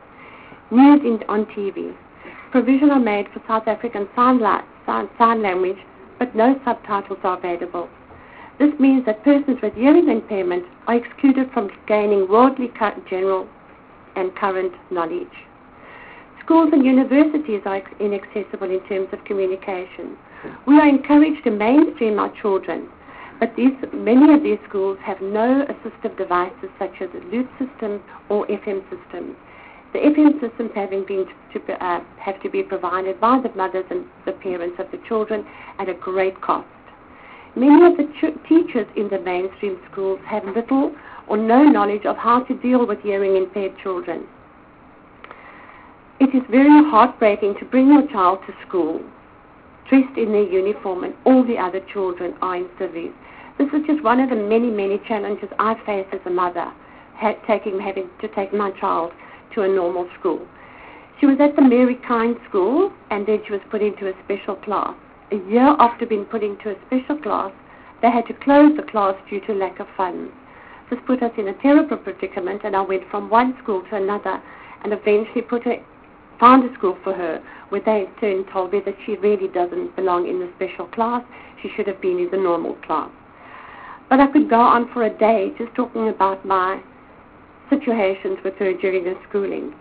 News on TV. Provision are made for South African sign language, but no subtitles are available. This means that persons with hearing impairment are excluded from gaining worldly general and current knowledge. Schools and universities are inaccessible in terms of communication. We are encouraged to mainstream our children, but many of these schools have no assistive devices such as a loop system or FM systems. The FM systems have to be provided by the mothers and the parents of the children at a great cost. Many of the teachers in the mainstream schools have little or no knowledge of how to deal with hearing impaired children. It is very heartbreaking to bring your child to school dressed in their uniform and all the other children are in civvies. This is just one of the many, many challenges I face as a mother, having to take my child to a normal school. She was at the Mary Kind School and then she was put into a special class. A year after being put into a special class, they had to close the class due to lack of funds. This put us in a terrible predicament and I went from one school to another and eventually found a school for her where they in turn told me that she really doesn't belong in the special class. She should have been in the normal class. But I could go on for a day just talking about my situations with her during her schooling.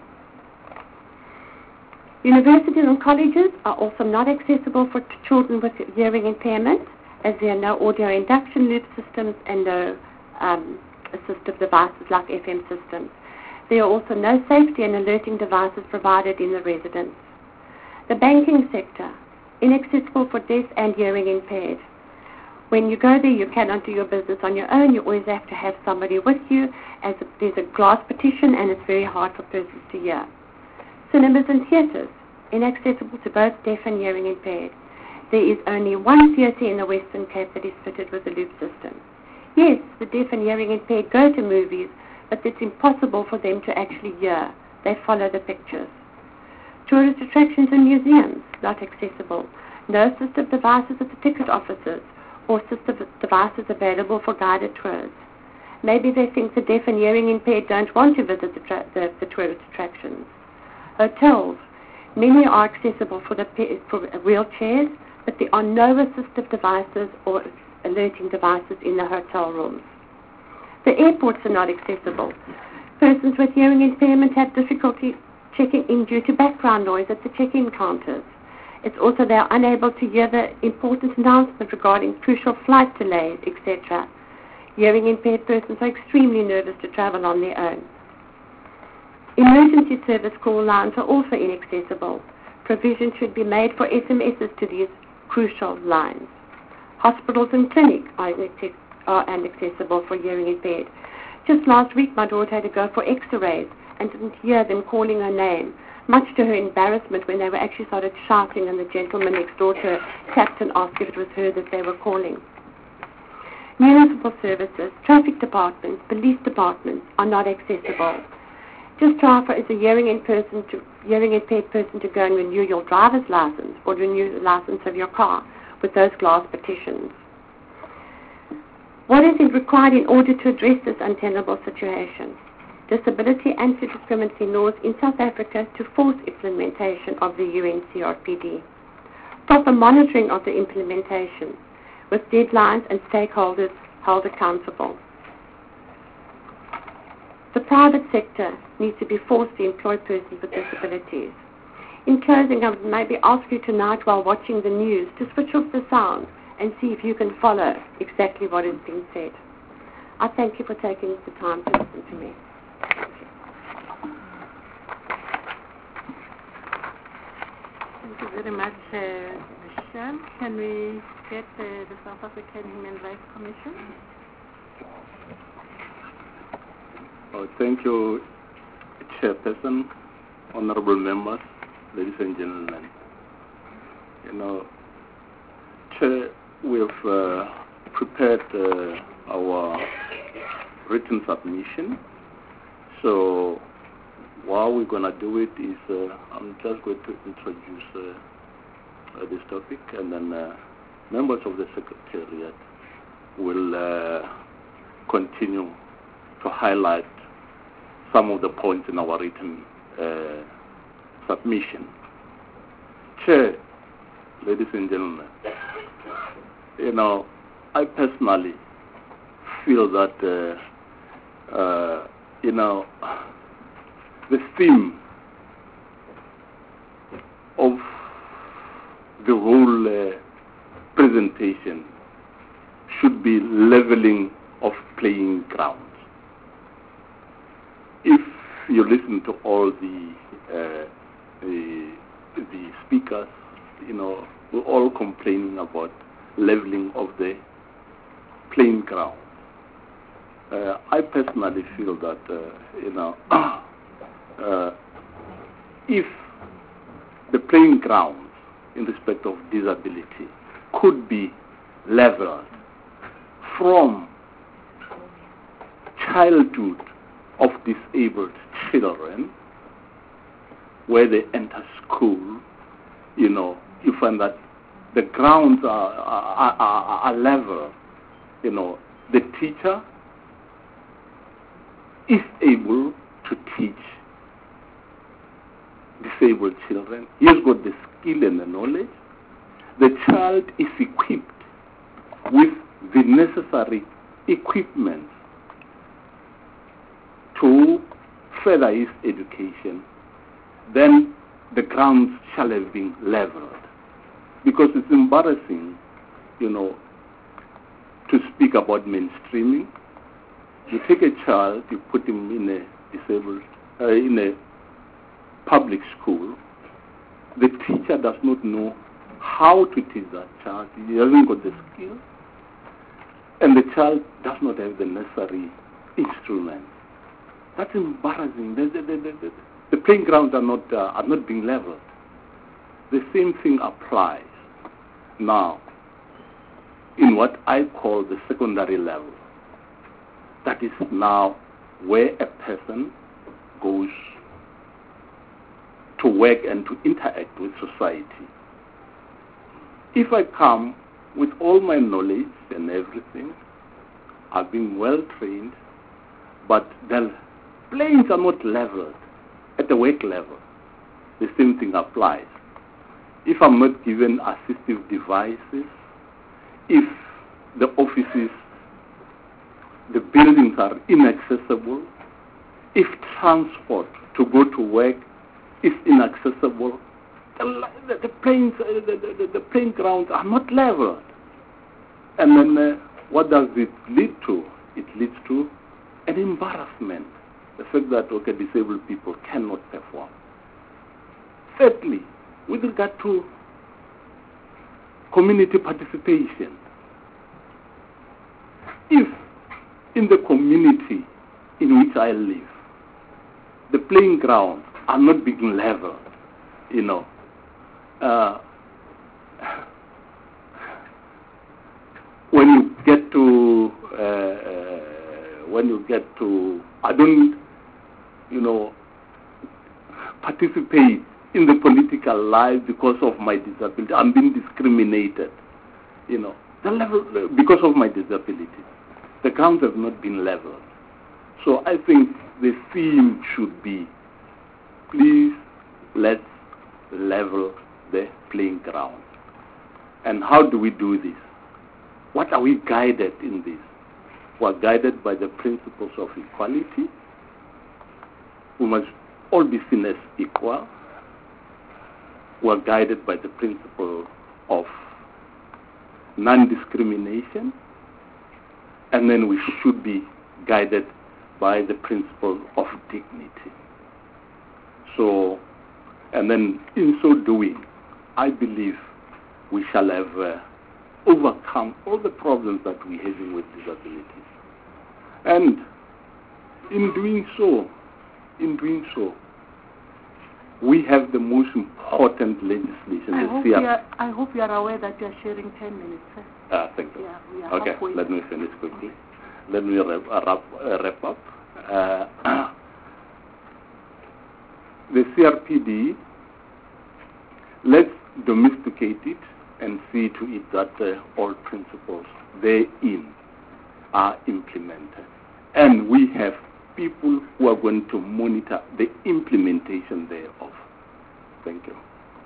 Universities and colleges are also not accessible for children with hearing impairment, as there are no audio induction loop systems and no assistive devices like FM systems. There are also no safety and alerting devices provided in the residence. The banking sector, inaccessible for deaf and hearing impaired. When you go there, you cannot do your business on your own. You always have to have somebody with you, as there's a glass partition and it's very hard for persons to hear. Cinemas and theatres, inaccessible to both deaf and hearing impaired. There is only one theatre in the Western Cape that is fitted with a loop system. Yes, the deaf and hearing impaired go to movies, but it's impossible for them to actually hear. They follow the pictures. Tourist attractions and museums, not accessible. No assistive devices at the ticket offices or assistive devices available for guided tours. Maybe they think the deaf and hearing impaired don't want to visit the tourist attractions. Hotels, many are accessible for wheelchairs, but there are no assistive devices or alerting devices in the hotel rooms. The airports are not accessible. Persons with hearing impairment have difficulty checking in due to background noise at the check-in counters. It's also they are unable to hear the important announcement regarding crucial flight delays, etc. Hearing impaired persons are extremely nervous to travel on their own. Emergency service call lines are also inaccessible. Provision should be made for SMSs to these crucial lines. Hospitals and clinics are inaccessible for hearing impaired. Just last week, my daughter had to go for x-rays and didn't hear them calling her name, much to her embarrassment when they were actually started shouting and the gentleman next door to her tapped and asked if it was her that they were calling. Municipal services, traffic departments, police departments are not accessible. Just try for as a hearing impaired person to go and renew your driver's license or renew the license of your car with those glass petitions. What is required in order to address this untenable situation? Disability anti-discriminatory laws in South Africa to force implementation of the UNCRPD. Proper monitoring of the implementation with deadlines and stakeholders held accountable. The private sector needs to be forced to employ persons with disabilities. In closing, I would maybe ask you tonight while watching the news to switch off the sound and see if you can follow exactly what is being said. I thank you for taking the time to listen to me. Thank you very much, Michelle. Can we get the South African Human Rights Commission? Thank you, Chairperson, honorable members, ladies and gentlemen. Chair, we have prepared our written submission. So what we're going to do it is I'm just going to introduce this topic, and then members of the Secretariat will continue to highlight some of the points in our written submission. Chair, ladies and gentlemen, I personally feel that the theme of the whole presentation should be leveling of playing grounds. If you listen to all the speakers, we're all complaining about leveling of the playing ground. I personally feel that if the playing grounds in respect of disability could be leveled from childhood of disabled children, where they enter school, you find that the grounds are level. The teacher is able to teach disabled children. He has got the skill and the knowledge. The child is equipped with the necessary equipment to further his education. Then the grounds shall have been leveled. Because it's embarrassing, to speak about mainstreaming. You take a child, you put him in a public school. The teacher does not know how to teach that child. He hasn't got the skill, and the child does not have the necessary instruments. That's embarrassing. The playing grounds are not being leveled. The same thing applies now in what I call the secondary level. that is now where a person goes to work and to interact with society. If I come with all my knowledge and everything, I've been well trained, but the planes are not leveled at the work level. The same thing applies. If I'm not given assistive devices, if the offices, the buildings are inaccessible, if transport to go to work is inaccessible, the planes, the playing grounds are not leveled. And then what does it lead to? It leads to an embarrassment. The fact that, okay, disabled people cannot perform. Thirdly, with regard to community participation, if in the community in which I live, the playing grounds are not being leveled, when you get to, I don't, participate in the political life because of my disability. I'm being discriminated, the level because of my disability. The grounds have not been leveled. So I think the theme should be, please let's level the playing ground. And how do we do this? What are we guided in this? We are guided by the principles of equality. We must all be seen as equal. We are guided by the principle of non-discrimination. And then we should be guided by the principle of dignity. So, and then in so doing, I believe we shall have overcome all the problems that we're having with disabilities. And in doing so, we have the most important legislation. I hope you are aware that you are sharing 10 minutes. Thank you. Yeah, we are okay, halfway. Let me finish quickly. Let me wrap up. The CRPD, let's domesticate it and see to it that all principles therein are implemented. And we have people who are going to monitor the implementation thereof. Thank you.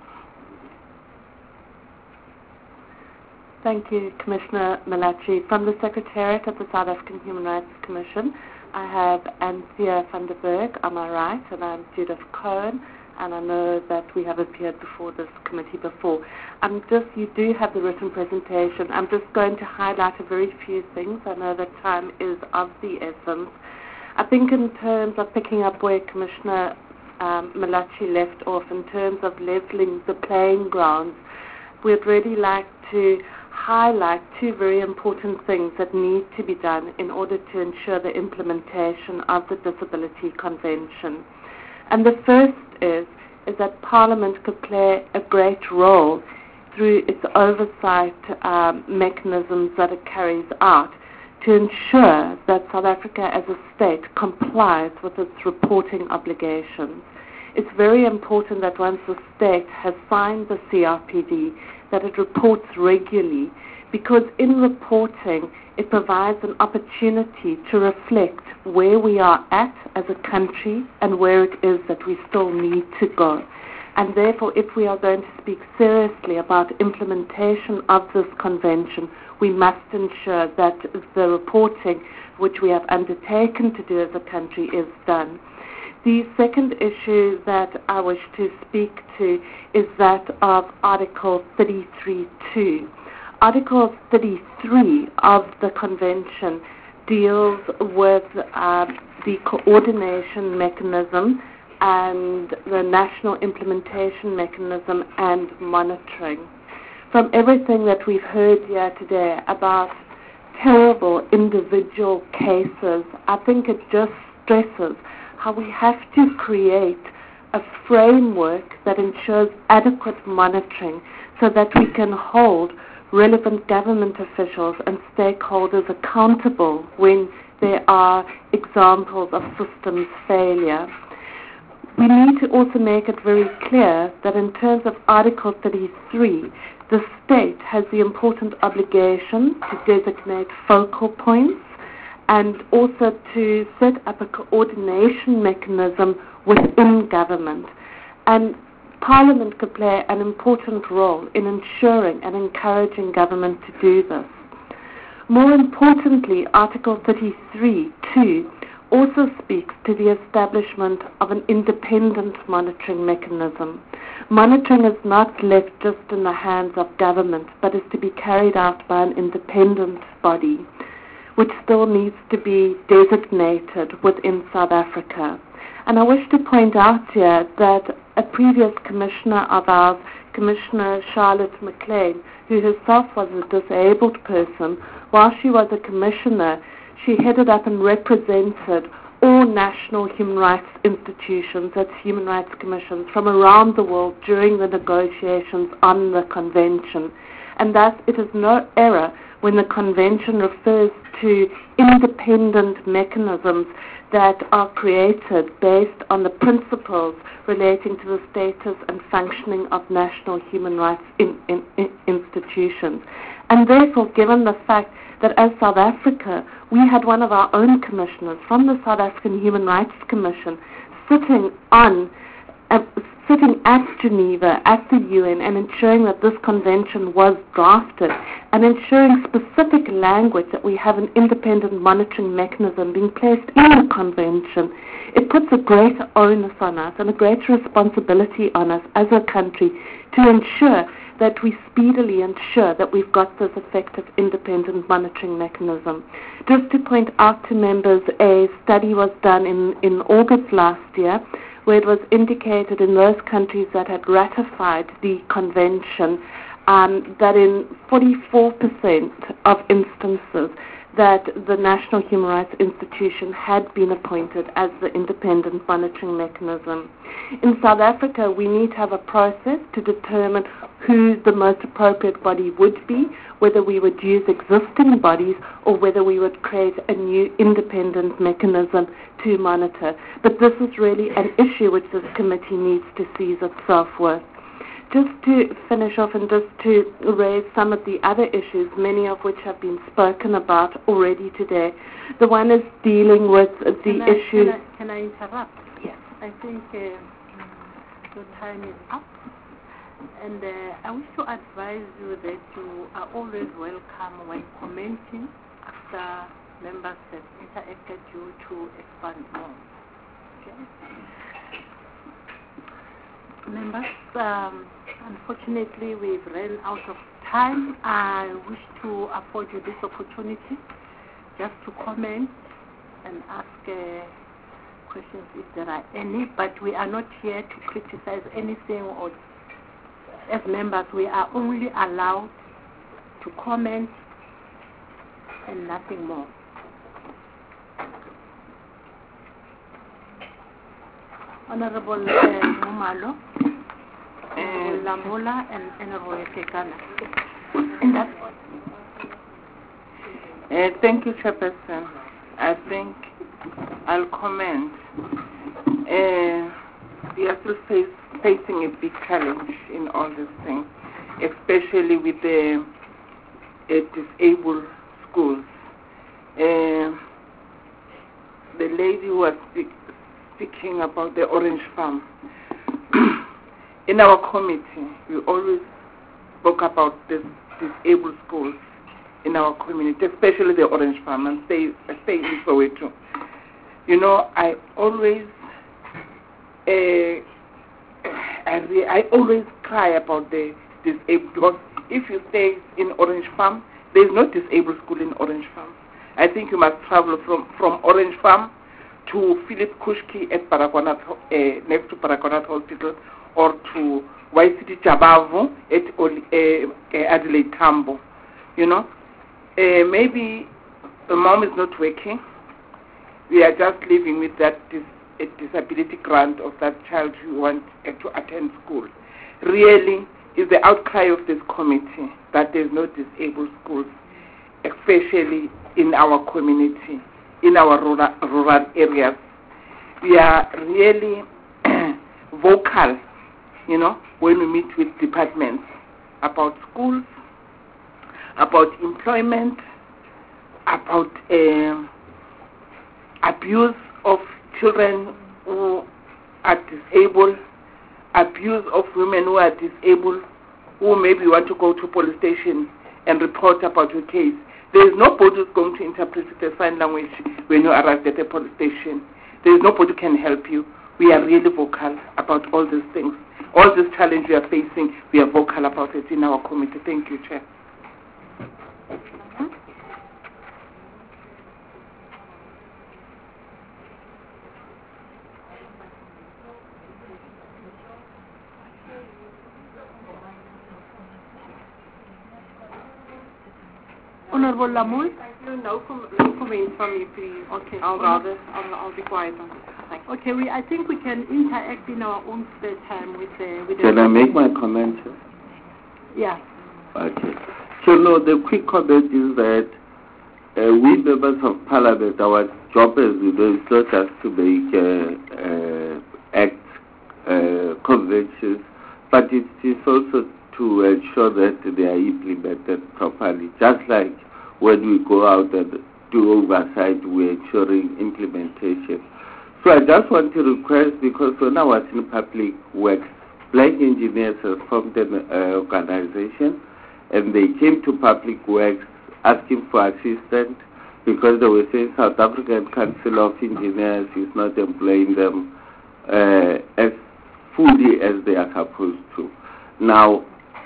Thank you, Commissioner Malachi. From the Secretariat of the South African Human Rights Commission, I have Anthea van der Berg on my right, and I'm Judith Cohen, and I know that we have appeared before this committee before. You do have the written presentation. I'm just going to highlight a very few things. I know that time is of the essence. I think in terms of picking up where Commissioner Malachi left off, in terms of leveling the playing grounds, we'd really like to highlight two very important things that need to be done in order to ensure the implementation of the Disability Convention. And the first is that Parliament could play a great role through its oversight mechanisms that it carries out to ensure that South Africa as a state complies with its reporting obligations. It's very important that once the state has signed the CRPD, that it reports regularly, because in reporting, it provides an opportunity to reflect where we are at as a country and where it is that we still need to go. And therefore, if we are going to speak seriously about implementation of this convention, we must ensure that the reporting which we have undertaken to do as a country is done. The second issue that I wish to speak to is that of Article 33.2. Article 33 of the Convention deals with the coordination mechanism and the national implementation mechanism and monitoring. From everything that we've heard here today about terrible individual cases, I think it just stresses how we have to create a framework that ensures adequate monitoring so that we can hold relevant government officials and stakeholders accountable when there are examples of systems failure. We need to also make it very clear that in terms of Article 33, the state has the important obligation to designate focal points and also to set up a coordination mechanism within government. And Parliament could play an important role in ensuring and encouraging government to do this. More importantly, Article 33(2) also speaks to the establishment of an independent monitoring mechanism. Monitoring is not left just in the hands of government, but is to be carried out by an independent body, which still needs to be designated within South Africa. And I wish to point out here that a previous commissioner of ours, Commissioner Charlotte McLean, who herself was a disabled person, while she was a commissioner, she headed up and represented all national human rights institutions, that's human rights commissions, from around the world during the negotiations on the convention. And thus it is no error when the convention refers to independent mechanisms that are created based on the principles relating to the status and functioning of national human rights institutions. And therefore, given the fact that as South Africa, we had one of our own commissioners from the South African Human Rights Commission sitting at Geneva, at the UN, and ensuring that this convention was drafted, and ensuring specific language that we have an independent monitoring mechanism being placed in the convention, it puts a greater onus on us and a greater responsibility on us as a country to ensure that we speedily ensure that we've got this effective independent monitoring mechanism. Just to point out to members, a study was done in August last year, where it was indicated in those countries that had ratified the convention that in 44% of instances that the National Human Rights Institution had been appointed as the independent monitoring mechanism. In South Africa, we need to have a process to determine who the most appropriate body would be, whether we would use existing bodies or whether we would create a new independent mechanism to monitor. But this is really an issue which this committee needs to seize itself with. Just to finish off and just to raise some of the other issues, many of which have been spoken about already today. The one is dealing with the issue... Can I interrupt? Yes. I think the time is up. And I wish to advise you that you are always welcome when commenting after members have interacted you to expand more. Okay? Members, unfortunately we've run out of time. I wish to afford you this opportunity just to comment and ask questions if there are any, but we are not here to criticize anything, or as members we are only allowed to comment and nothing more. Honorable Mumalo, Lamula, and Honorable Tekana. Thank you, Chairperson. I think I'll comment. We are still facing a big challenge in all these things, especially with the disabled schools. The lady who was speaking about the Orange Farm. In our committee, we always spoke about the disabled schools in our community, especially the Orange Farm, and stay in Soweto. You know, I always cry about the disabled, because if you stay in Orange Farm, there is no disabled school in Orange Farm. I think you must travel from Orange Farm to Philip Kushki at next to Paragonat Hospital, or to YCT Jabavu at Adelaide Tambo. You know, maybe the mom is not working. We are just living with that disability grant of that child who wants to attend school. Really, is the outcry of this committee that there is no disabled schools, especially in our community. in our rural areas. We are really vocal, when we meet with departments about schools, about employment, about abuse of children who are disabled, abuse of women who are disabled, who maybe want to go to police station and report about your case. There is nobody who's going to interpret the sign language when you arrive at a police station. There is nobody who can help you. We are really vocal about all these things. All this challenge we are facing, we are vocal about it in our committee. Thank you, Chair. Honorable Lamul. No comments from me, please. Okay. I'll be quiet on this. Thanks. Okay, I think we can interact in our own spare time with the. Can I make my comment? Yeah. Okay. So no, the quick comment is that we members of Parliament, our job is not just to make conventions, but it is also to ensure that they are implemented properly. Just like when we go out and do oversight, we're ensuring implementation. So I just want to request, because when I was in public works, Black Engineers have formed an organization, and they came to public works asking for assistance because they were saying South African Council of Engineers is not employing them as fully as they are supposed to. Now,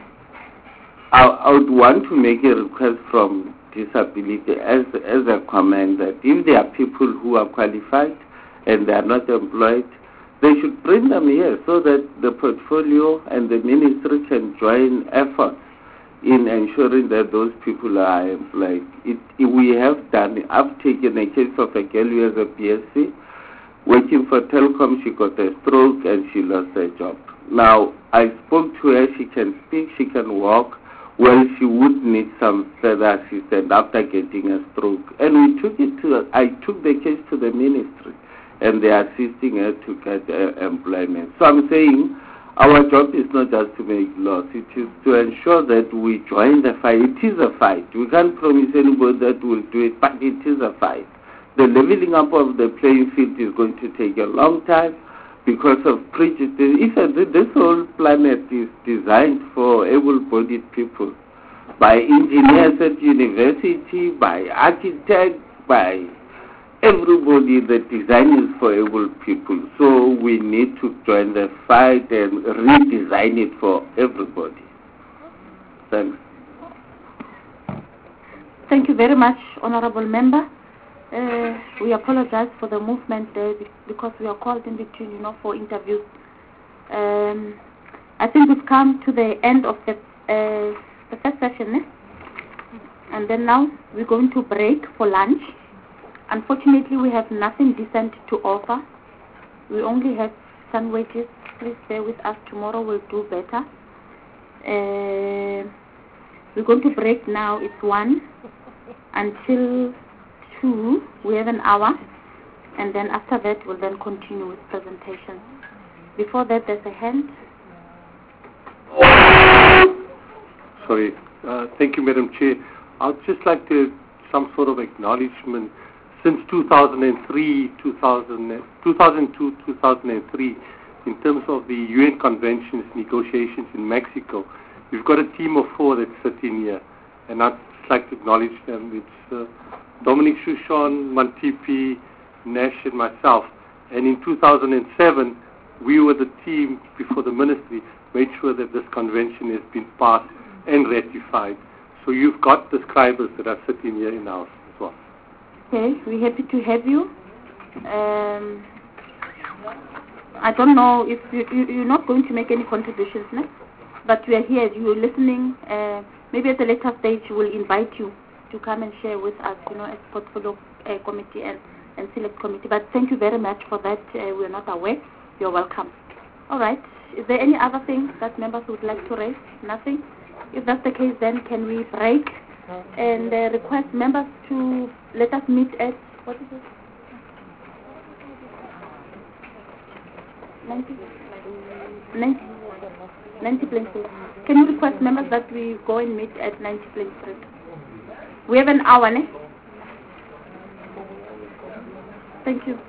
I would want to make a request from disability as a comment that if there are people who are qualified and they are not employed, they should bring them here so that the portfolio and the ministry can join efforts in ensuring that those people are employed. I've taken a case of a girl who has a PSC, working for Telkom. She got a stroke and she lost her job. Now, I spoke to her, she can speak, she can walk. Well, she would need some further assistance after getting a stroke. And I took the case to the ministry, and they are assisting her to get employment. So I'm saying our job is not just to make laws, it is to ensure that we join the fight. It is a fight. We can't promise anybody that we'll do it, but it is a fight. The leveling up of the playing field is going to take a long time because of prejudice. This whole planet is designed for able-bodied people, by engineers at university, by architects, by everybody. The design is for able people. So we need to join the fight and redesign it for everybody. Thanks. Thank you very much, Honorable Member. We apologize for the movement because we are called in between, for interviews. I think we've come to the end of the first session, and then now we're going to break for lunch. Unfortunately, we have nothing decent to offer. We only have sandwiches. Please bear with us. Tomorrow we'll do better. We're going to break now. It's 1 until 2. We have an hour, and then after that we'll then continue with presentations. Before that, there's a hand. Sorry. Thank you, Madam Chair. I'd just like to some sort of acknowledgement. Since 2002, 2003, in terms of the UN Conventions negotiations in Mexico, we've got a team of 4 that's sitting here, and I'd just like to acknowledge them. It's Dominic Shushon, Mantipi, Nash, and myself. And in 2007, we were the team before the ministry made sure that this convention has been passed and ratified. So you've got the scribers that are sitting here in house as well. Okay, we're happy to have you. I don't know if you're not going to make any contributions, no? But we are here, you're listening. Maybe at a later stage we'll invite you to come and share with us, as portfolio committee and select committee. But thank you very much for that. We're not aware. You're welcome. All right. Is there any other thing that members would like to raise? Nothing? If that's the case, then can we break and request members to let us meet at What is it? 90 Plain Street. Can you request members that we go and meet at 90 Plain Street? We have an hour, ne? Thank you.